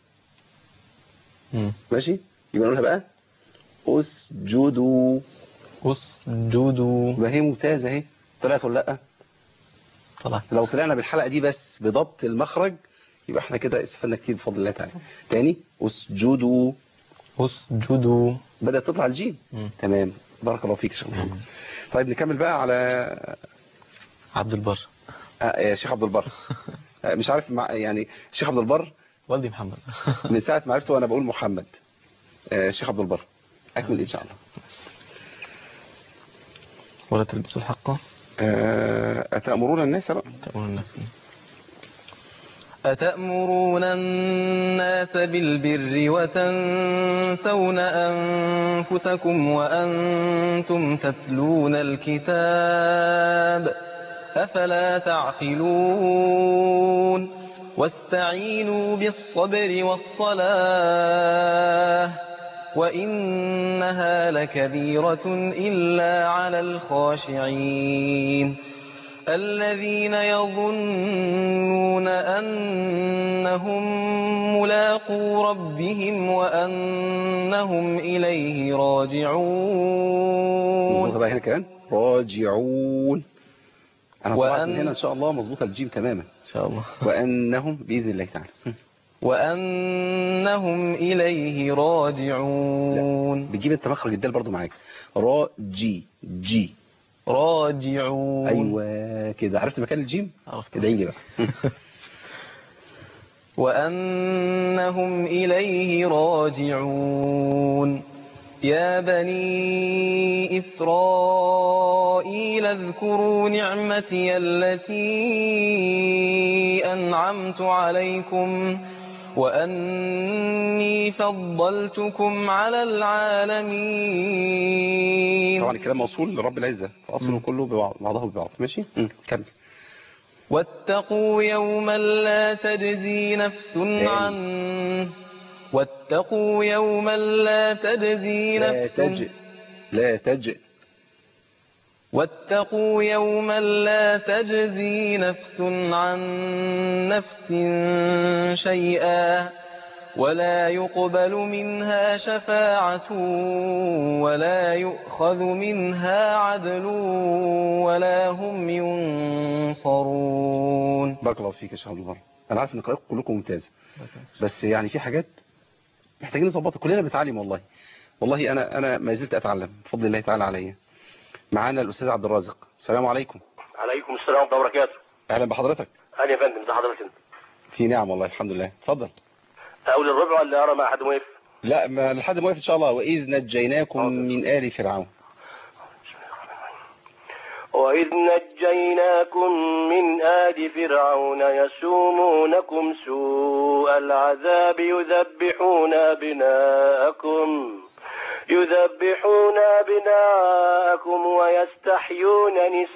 ماشي؟ يبقى نقولها بقى اسجدوا. اسجدوا. يبقى هي ممتازه اهي. طلعت ولا لا؟ طلعت. لو طلعنا بالحلقه دي بس بضبط المخرج يبقى احنا كده استفدنا كتير بفضل الله تعالى. تاني اسجدوا. اسجدوا. بدأت تطلع الجيم. مم. تمام، بارك الله فيك يا شيخ محمد. طيب نكمل بقى على عبد البر. آه يا شيخ عبد البر. آه مش عارف مع... يعني الشيخ عبد البر والدي محمد. من ساعة ما عرفته وانا بقول محمد. آه الشيخ عبد البر اكمل ان شاء الله. ولا تلبسوا الحق. آه أتأمرون الناس بقى. تأمرون الناس. أتأمرون الناس بالبر وتنسون أنفسكم وأنتم تتلون الكتاب أفلا تعقلون واستعينوا بالصبر والصلاة وإنها لكبيرة إلا على الخاشعين الذين يظنون أنهم ملاقو ربهم وأنهم إليه راجعون. مظبوطة بقى هنا كمان راجعون. أنا طبعا وأن... من هنا إن شاء الله مظبوطة الجيم تماما إن شاء الله. وأنهم بإذن الله تعالى وأنهم إليه راجعون. بتجيب انت مخرج الدال برضو معاك. راجي جي راجعون. ايوه كده عرفت مكان الجيم. عرفت كده يجي بقى. وأنهم إليه راجعون. يا بني إسرائيل اذكروا نعمتي التي أنعمت عليكم وأني فضلتكم على العالمين. طبعا الكلام موصول لرب العزة فأصله كله ببعض بعضه ببعض. ماشي كمل. واتقوا يوما لا تجزي نفس عن واتقوا يوما لا تجزي نفس لا تج لا تج واتقوا يوما لا تجزي نفس عن نفس شيئا ولا يقبل منها شفاعة ولا يؤخذ منها عدل ولا هم ينصرون. بارك الله فيك يا شيخ عبد البر. انا عارف ان قراءتكم كلكم ممتازه بس يعني في حاجات محتاجين نظبطها. كلنا بنتعلم والله. والله انا انا ما زلت اتعلم بفضل الله تعالى عليا. معانا الاستاذ عبد الرازق. السلام عليكم. عليكم السلام ورحمه الله وبركاته. اهلا بحضرتك. اهلا يا فندم. ازي حضرتك انت؟ في نعم والله الحمد لله. اتفضل. اقول الربع ولا ارى مع حد واقف؟ لا ما لحد ما واقف ان شاء الله. واذ نجيناكم من آل فرعون. وإذ نجيناكم من آل فرعون يسومونكم سوء العذاب يذبحون أبناءكم يذبحون أبناءكم ويستحيون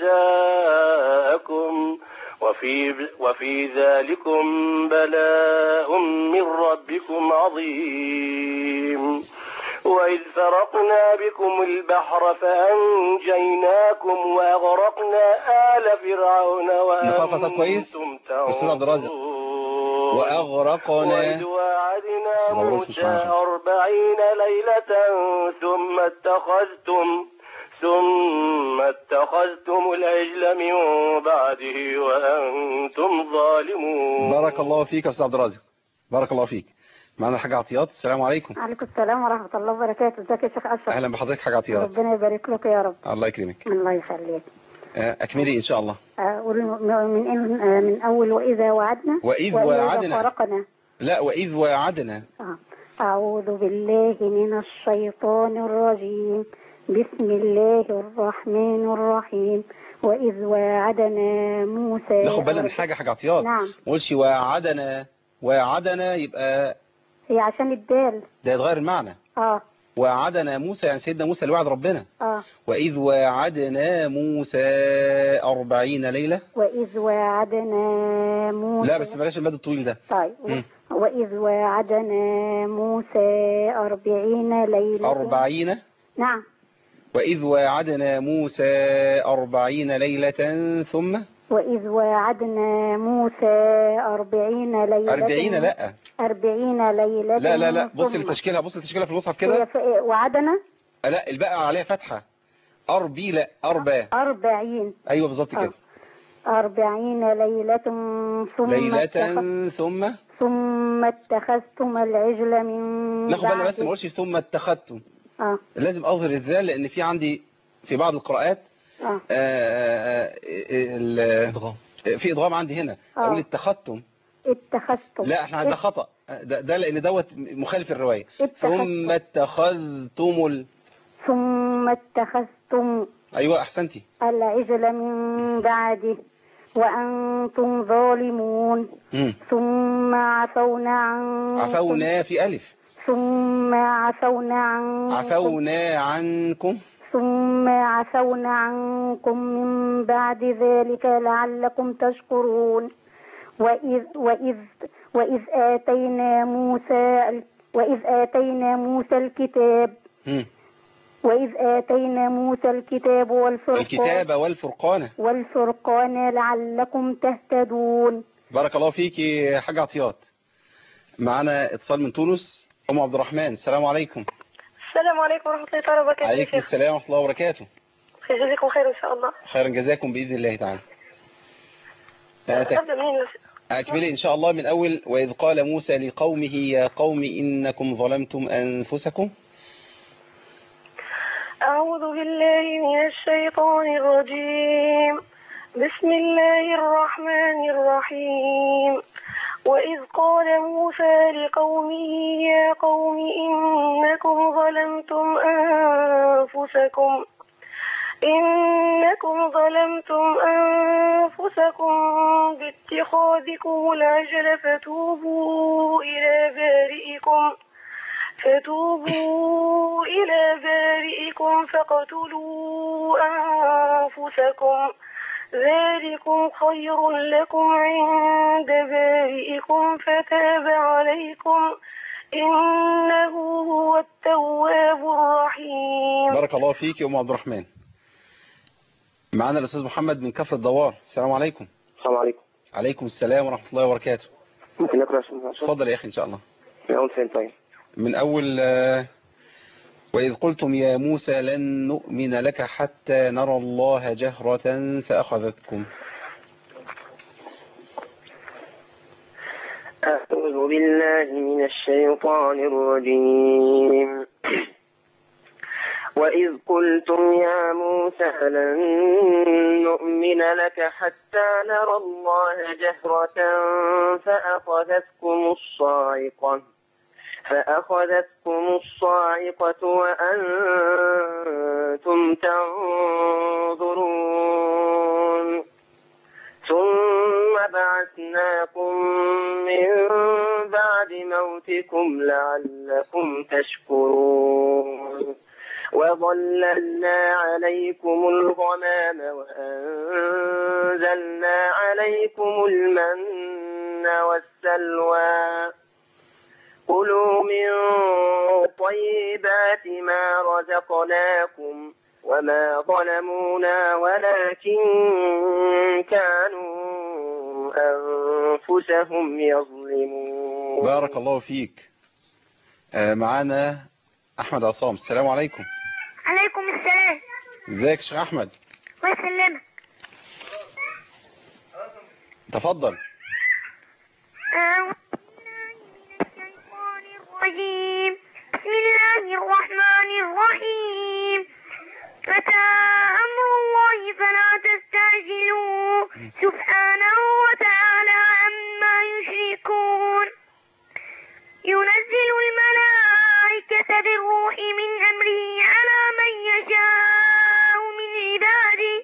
نساءكم وفي وفي ذلكم بلاء من ربكم عظيم. وإذ فرقنا بكم البحر فأنجيناكم وأغرقنا آل فرعون وأنتم تنظرون. وأغرقنا وإذ وعدنا موسى أربعين ليلة ثم اتخذتم ثم اتخذتم العجل من بعده وأنتم ظالمون. بارك الله فيك يا أستاذ عبد الرازق. بارك الله فيك. معنا الحاج عطيات. السلام عليكم. وعليكم السلام ورحمة الله وبركاته. ازيك يا شيخ أشرف؟ أهلا بحضرتك حاج عطيات. ربنا يبارك لك يا رب. الله يكرمك. الله يخليك. أكملي إن شاء الله. أقول من من أول وإذا وعدنا وإذ وعدنا فرقنا. لا وإذ وعدنا. أعوذ بالله من الشيطان الرجيم. بسم الله الرحمن الرحيم. وإذ وعدنا موسى. ناخد بالنا من حاجة حاجة عطيات. نعم. ما قولش وعدنا. وعدنا يبقى هي عشان الدال ده يتغير المعنى. اه وعدنا موسى يعني سيدنا موسى اللي وعد ربنا. اه وإذ وعدنا موسى أربعين ليلة. وإذ وعدنا موسى. لا بس بلاش المد الطويل ده. طيب م. وإذ وعدنا موسى أربعين ليلة. أربعين. نعم. وإذ وعدنا موسى أربعين ليلة ثم. وإذ وعدنا موسى أربعين ليلة. أربعين لا. أربعين ليلة. لا لا لا بص لتشكيلها بص لتشكيلها في المصحف كده. وعدنا. لا الباء عليها فتحة. أربي لا أربع. أربعين. أيوة بالظبط كده. أربعين ليلة ثم. ليلة ثم. ثم اتخذتم العجل من. ناخد بالنا بس ما نقولش ثم اتخذتم. اه لازم أظهر الذال لأن في عندي في بعض القراءات اه ادغام في ادغام عندي هنا اقول اتخذتم. اتخذتم لا احنا ده خطأ ده, ده لان دوت مخالف الرواية. ثم اتخذتم ال... ثم اتخذتم. ايوه احسنتي. العجل من بعده وانتم ظالمون. م. ثم عفونا عنكم. عفونا في الف. ثم عفونا عنكم. عفونا عنكم. ثم عفونا عنكم من بعد ذلك لعلكم تشكرون. وإذ وإذ وإذ آتينا موسى وإذ آتينا موسى الكتاب. م. وإذ آتينا موسى الكتاب والفرقان. الكتاب والفرقان. والفرقان لعلكم تهتدون. بارك الله فيك يا حاجة عطيات. معنا اتصال من تونس. أم عبد الرحمن السلام عليكم. السلام عليكم ورحمة الله تعالى وبركاته. عليكم السلام ورحمة الله وبركاته. جزاكم خير إن شاء الله. خيرا جزاكم بإذن الله تعالى. أبدأ منين؟ أكملي إن شاء الله من أول. وإذ قال موسى لقومه يا قوم إنكم ظلمتم أنفسكم. أعوذ بالله من الشيطان الرجيم. بسم الله الرحمن الرحيم. وإذ قال موسى لقومه يا قوم إنكم ظلمتم أنفسكم إنكم ظلمتم أنفسكم باتخاذكم العجل فتوبوا إلى بارئكم فتوبوا إلى بارئكم فاقتلوا أنفسكم ذلكم خير لكم عند بارئكم فتاب عليكم إنه هو التواب الرحيم. بارك الله فيك يا أم عبد الرحمن. معنا الأستاذ محمد من كفر الدوار. السلام عليكم. السلام عليكم. عليكم السلام ورحمة الله وبركاته. ممكن نقرأ اسمه؟ اتفضل يا أخي إن شاء الله. من أول فين طيب؟ من أول. وإذ قلتم يا موسى لن نؤمن لك حتى نرى الله جهرة فأخذتكم. أعوذ بالله من الشيطان الرجيم. وإذ قلتم يا موسى لن نؤمن لك حتى نرى الله جهرة فأخذتكم الصاعقة فأخذتكم الصاعقة وأنتم تنظرون ثم بعثناكم من بعد موتكم لعلكم تشكرون وظللنا عليكم الغمام وأنزلنا عليكم المن والسلوى كلوا من طيبات ما رزقناكم وما ظلمونا ولكن كانوا أنفسهم يظلمون. بارك الله فيك. معنا أحمد عصام. السلام عليكم. عليكم السلام. ازيك يا شيخ أحمد؟ الله يسلمك. تفضل. الرجيم. بسم الله الرحمن الرحيم. متى أمر الله فلا تستعجلوا سبحانه وتعالى عما يشركون. ينزل الملائكة بالروح من أمره على من يشاء من عباده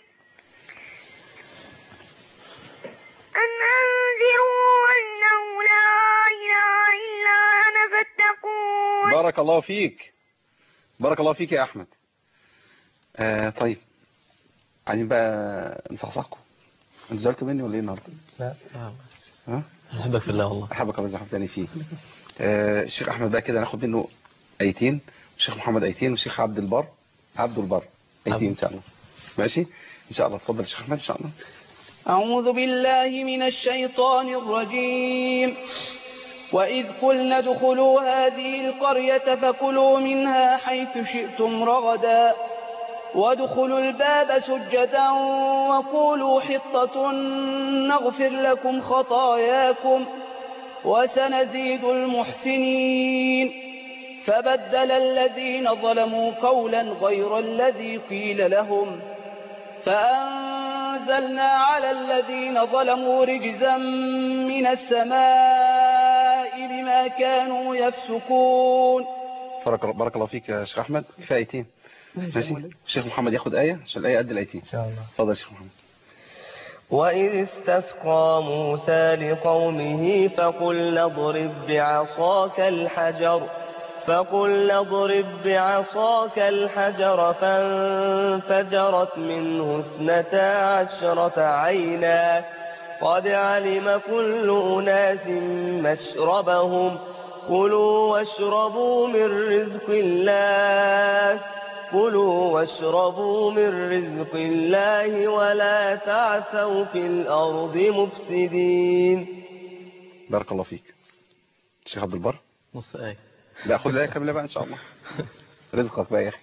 أن أنذروا أنه لا إله إلا أنا فاتقون. بارك الله فيك. بارك الله فيك يا أحمد. آه طيب عايزين بقى نصحصحكم. انتوا زعلتوا مني ولا ايه النهارده؟ لا ها؟ احبك في الله والله. احبك الله زحفتني فيه. آه الشيخ أحمد بقى كده ناخد منه ايتين، والشيخ محمد ايتين، والشيخ عبد البر عبد البر ايتين ان شاء الله. ماشي ان شاء الله. اتفضل يا شيخ أحمد ان شاء الله. أعوذ بالله من الشيطان الرجيم. وإذ قلنا ادخلوا هذه القرية فكلوا منها حيث شئتم رغدا وادخلوا الباب سجدا وقولوا حطة نغفر لكم خطاياكم وسنزيد المحسنين. فبدل الذين ظلموا قولا غير الذي قيل لهم فأنزلنا على الذين ظلموا رجزا من السماء بما كانوا يفسقون. بارك الله فيك يا شيخ أحمد. كفاية ايتين. ماشي. الشيخ محمد ياخد آية عشان الآية قد الآيتين. إن شاء الله. اتفضل يا شيخ محمد. وإذ استسقى موسى لقومه فقلنا اضرب بعصاك الحجر فقلنا اضرب بعصاك الحجر فانفجرت منه اثنتا عشرة عينا قد علم كل أناس مشربهم كلوا واشربوا من رزق الله كلوا واشربوا من رزق الله ولا تعثوا في الأرض مفسدين. بارك الله فيك. الشيخ عبد البر نص آية. لا خد الآية كاملة بقى إن شاء الله. رزقك بقى يا أخي.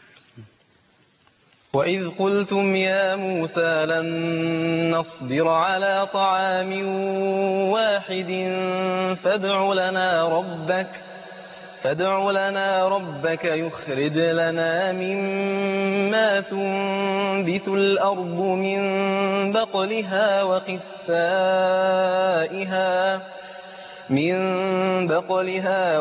وإذ قلتم يا موسى لن نصبر على طعام واحد فادع لنا ربك فادع لنا ربك يخرج لنا مما تنبت الأرض من بقلها وقثائها من بقلها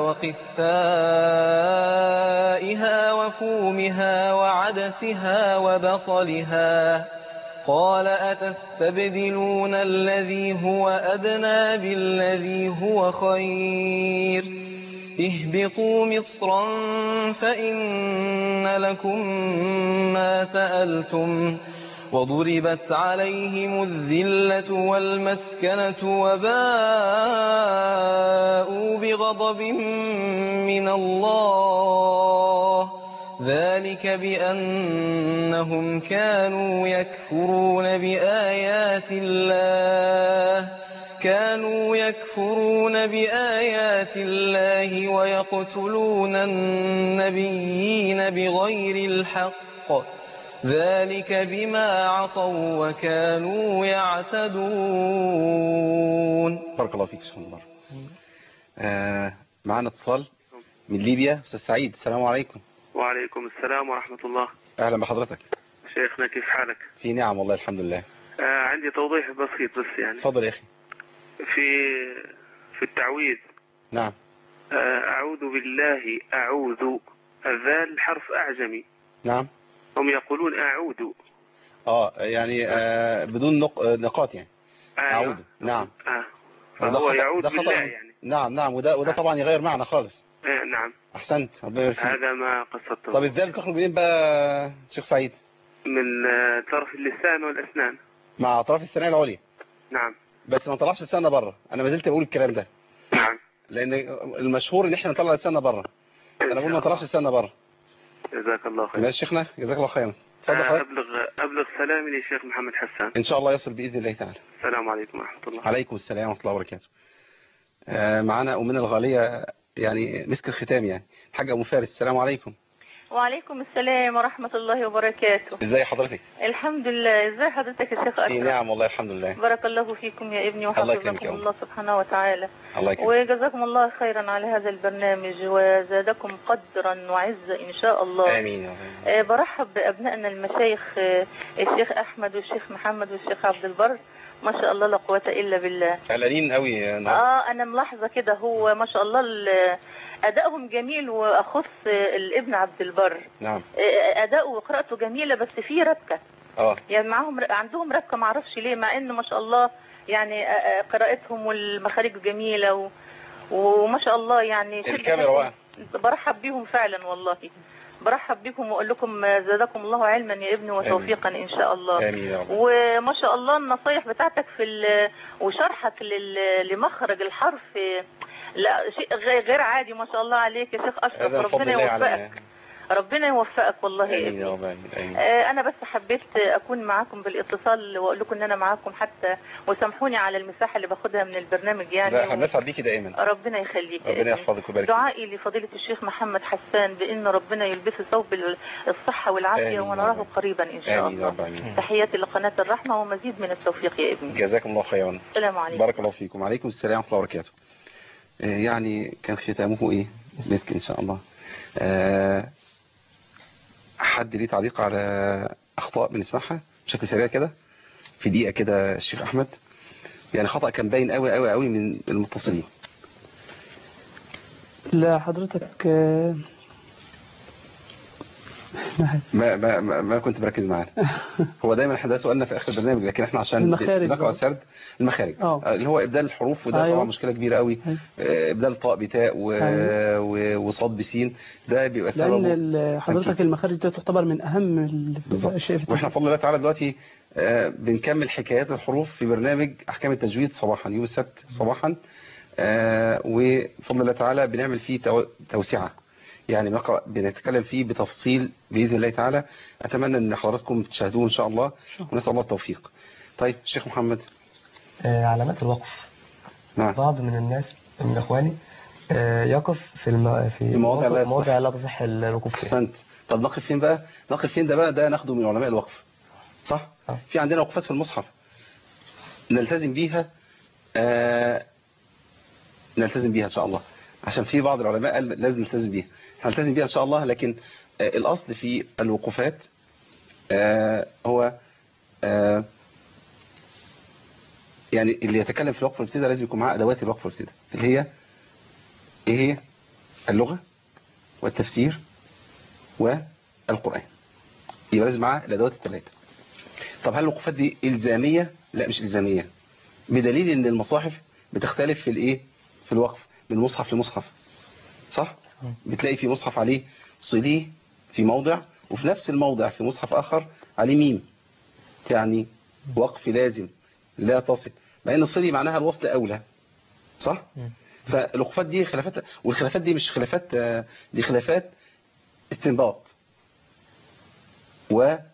وقثائها وفومها وعدسها وبصلها قال أتستبدلون الذي هو أدنى بالذي هو خير اهبطوا مصرا فإن لكم ما سألتم وضربت عليهم الذلة والمسكنة وباءوا بغضب من الله ذلك بأنهم كانوا يكفرون بآيات الله كانوا يكفرون بآيات الله ويقتلون النبيين بغير الحق ذلك بما عصوا وكانوا يعتدون. بارك الله فيك شيخ عمر. آه معنا اتصال من ليبيا. أستاذ سعيد السلام عليكم. وعليكم السلام ورحمة الله. أهلا بحضرتك شيخنا، كيف حالك؟ في نعم والله الحمد لله. آه عندي توضيح بسيط بس يعني. تفضل يا أخي. في في التعويذ نعم. آه أعوذ بالله أعوذ الذال حرف أعجمي. نعم. هم يقولون أعوذ. اه يعني آه بدون نق... نقاط يعني. أيوة. أعوذ. نعم. آه. فهو يعوذ بالله يعني. نعم نعم وده وده طبعا يغير معنى خالص. آه نعم. أحسنت ربنا يبارك فيك. هذا ما قصدته. طب ازاي بتخرج منين بقى شيخ سعيد؟ من آه طرف اللسان والأسنان. مع أطراف الثنايا العليا. نعم. بس ما طلعش لساننا بره. أنا ما زلت بقول الكلام ده. نعم. لأن المشهور إن إحنا نطلع لساننا بره. أنا بقول ما طلعش لساننا بره. جزاك الله خير. ماشي شيخنا جزاك الله خيرا. اتفضل آه حضرتك. أبلغ أبلغ سلامي للشيخ محمد حسان. إن شاء الله يصل بإذن الله تعالى. السلام عليكم ورحمة الله. عليكم السلام ورحمة الله وبركاته. آه معنا أمنا الغالية يعني مسك الختام يعني الحاجة أم فارس. السلام عليكم. وعليكم السلام ورحمة الله وبركاته. ازاي حضرتك؟ الحمد لله. ازاي حضرتك يا شيخ أكرم؟ نعم والله الحمد لله. بارك الله فيكم يا ابني وحفظكم الله سبحانه وتعالى. الله يكرمك. وجزاكم الله خيرا على هذا البرنامج وزادكم قدرا وعزة إن شاء الله. آمين. آه برحب بأبنائنا المشايخ آه الشيخ أحمد والشيخ محمد والشيخ عبد البر. ما شاء الله لا قوة إلا بالله. قلقانين قوي. اه أنا ملاحظة كده هو ما شاء الله أدائهم جميل وأخص الابن عبد البر. نعم. أداؤه وقراءته جميلة بس فيه ربكة. اه يعني معهم عندهم ربكة ما اعرفش ليه مع إن ما شاء الله يعني قراءتهم والمخارج جميلة و... وما شاء الله يعني الكاميرا بقى برحب بيهم فعلا والله. برحب بكم واقول لكم زادكم الله علما يا ابني وتوفيقا ان شاء الله. آمين يا رب. وما شاء الله النصايح بتاعتك في وشرحك لل- لمخرج الحرف لا شيء غير غير عادي ما شاء الله عليك يا شيخ اشرف. ربنا يوفقك ربنا يوفقك والله يا ابني. آه انا بس حبيت اكون معاكم بالاتصال واقول لكم ان انا معاكم حتى وسامحوني على المساحه اللي باخدها من البرنامج يعني. لا احنا بنسعد بيكي دائما. ربنا يخليك. ربنا يحفظك ويبارك. دعائي لفضيله الشيخ محمد حسان بان ربنا يلبسه ثوب الصحه والعافيه ونراه قريبا ان شاء آمين الله. آمين. تحياتي لقناه الرحمه ومزيد من التوفيق يا ابني. جزاكم الله خيرا. السلام عليكم. بارك الله فيكم. وعليكم السلام ورحمه الله وبركاته. آه يعني كان ختامه ايه؟ مسك ان شاء الله. آه حد ليه تعليق على اخطاء بنسمعها بشكل سريع كده في دقيقه كده الشيخ احمد؟ يعني خطأ كان باين قوي قوي قوي من المتصلين. لا حضرتك ما ما ما, ما كنت بركز معانا. هو دايما احنا ده سؤالنا في اخر البرنامج لكن احنا عشان نقرا السرد المخارج أوه. اللي هو ابدال الحروف وده أيوه. طبعا مشكله كبيره قوي. أيوه. ابدال طاء بتاء و... أيوه. وصاد بسين ده بيبقى سبب. لان حضرتك المخارج دي تعتبر من اهم الاشياء. واحنا بفضل الله تعالى دلوقتي آه بنكمل حكايات الحروف في برنامج احكام التجويد صباحا يوم السبت صباحا. آه وبفضل الله تعالى بنعمل فيه تو... توسعه يعني بنقرأ بنتكلم فيه بتفصيل بإذن الله تعالى. أتمنى أن حضراتكم تشاهدوه إن شاء الله ونسأل الله التوفيق. طيب شيخ محمد. آه علامات الوقف. نعم. بعض من الناس من إخواني آه يقف في الم... في المواضع لا مواضع لا تصح الوقوف فيها. أحسنت. طب نقف فين بقى؟ نقف فين ده بقى؟ ده ناخده من علماء الوقف. صح؟ صح؟ في عندنا وقفات في المصحف نلتزم بيها آه نلتزم بيها إن شاء الله عشان في بعض العلماء قال لازم نلتزم بيها. هنلتزم بيها إن شاء الله. لكن آه الأصل في الوقوفات آه هو آه يعني اللي يتكلم في الوقف والابتداء لازم يكون معاه أدوات الوقف والابتداء اللي هي إيه هي؟ اللغة والتفسير والقرآن. يبقى لازم معاه الأدوات الثلاثة. طب هل الوقوفات دي إلزامية؟ لا مش إلزامية بدليل إن المصاحف بتختلف في الإيه؟ في الوقف من مصحف لمصحف. صح؟ بتلاقي في مصحف عليه صليه في موضع وفي نفس الموضع في مصحف آخر عليه ميم يعني وقف لازم لا تصل مع ان الصلي معناها الوصل أولى. صح؟ فالوقفات دي خلافات والخلافات دي مش خلافات دي خلافات استنباط و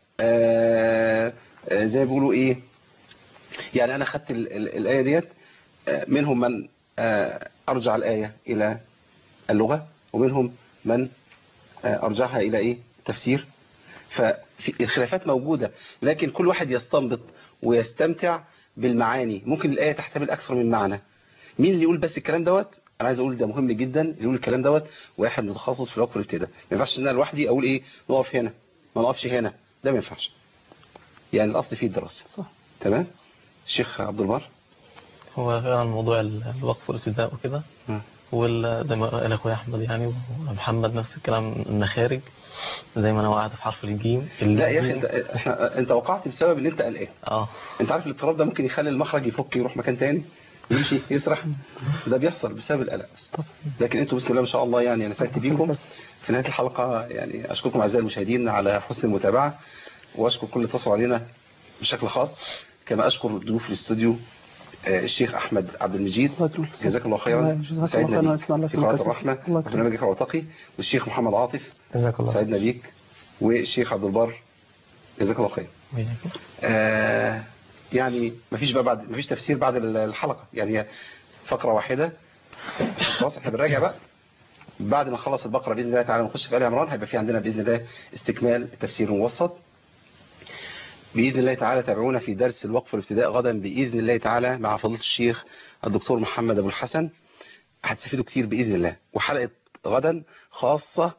زي ما بيقولوا ايه يعني انا خدت الآية ديت منهم من أرجع الآية إلى اللغة ومنهم من أرجعها إلى إيه تفسير. فالخلافات موجودة لكن كل واحد يستنبط ويستمتع بالمعاني. ممكن الآية تحتمل أكثر من معنى. مين اللي يقول بس الكلام دوت؟ أنا عايز أقول ده مهم جدا اللي يقول الكلام دوت واحد متخصص في الوقف والابتداء. ما ينفعش إن أنا لوحدي أقول إيه نقف هنا ما نقفش هنا ده ما ينفعش. يعني الأصل فيه الدراسة. صح. تمام. الشيخ عبد البر. هو فعلا موضوع الوقف والابتداء وكده وزي ما قال اخويا احمد يعني ومحمد نفس الكلام المخارج زي ما انا وقعت في حرف الجيم. لا يا اخي انت احنا انت وقعت بسبب ان انت قلقان. اه انت عارف الاضطراب ده ممكن يخلي المخرج يفك يروح مكان تاني يمشي يسرح. ده بيحصل بسبب القلق بس. لكن انتوا بسم الله ما شاء الله يعني انا سعدت بيكم في نهايه الحلقه. يعني اشكركم اعزائي المشاهدين على حسن المتابعه واشكر كل اللي اتصلوا علينا بشكل خاص كما اشكر ضيوف الاستوديو الشيخ أحمد عبد المجيد جزاك الله خيرا سعدنا بيك في قناة الرحمة وبرنامج اقرأ وارتقي والشيخ محمد عاطف سعدنا بيك والشيخ عبد البر جزاك الله خير. آه يعني مفيش بقى بعد مفيش تفسير بعد الحلقة يعني فقرة واحدة خلاص احنا بنراجع بقى بعد ما نخلص البقرة بإذن الله تعالى ونخش في آل عمران هيبقى في عندنا بإذن الله استكمال التفسير الموسط بإذن الله تعالى. تابعونا في درس الوقف والابتداء غدا بإذن الله تعالى مع فضيلة الشيخ الدكتور محمد أبو الحسن. هتستفيدوا كتير بإذن الله. وحلقة غدا خاصة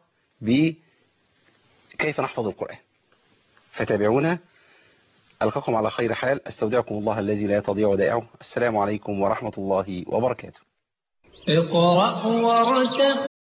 بكيف نحفظ القرآن فتابعونا. ألقاكم على خير حال. أستودعكم الله الذي لا تضيع ودائعه. السلام عليكم ورحمة الله وبركاته. اقرأ وارتقي.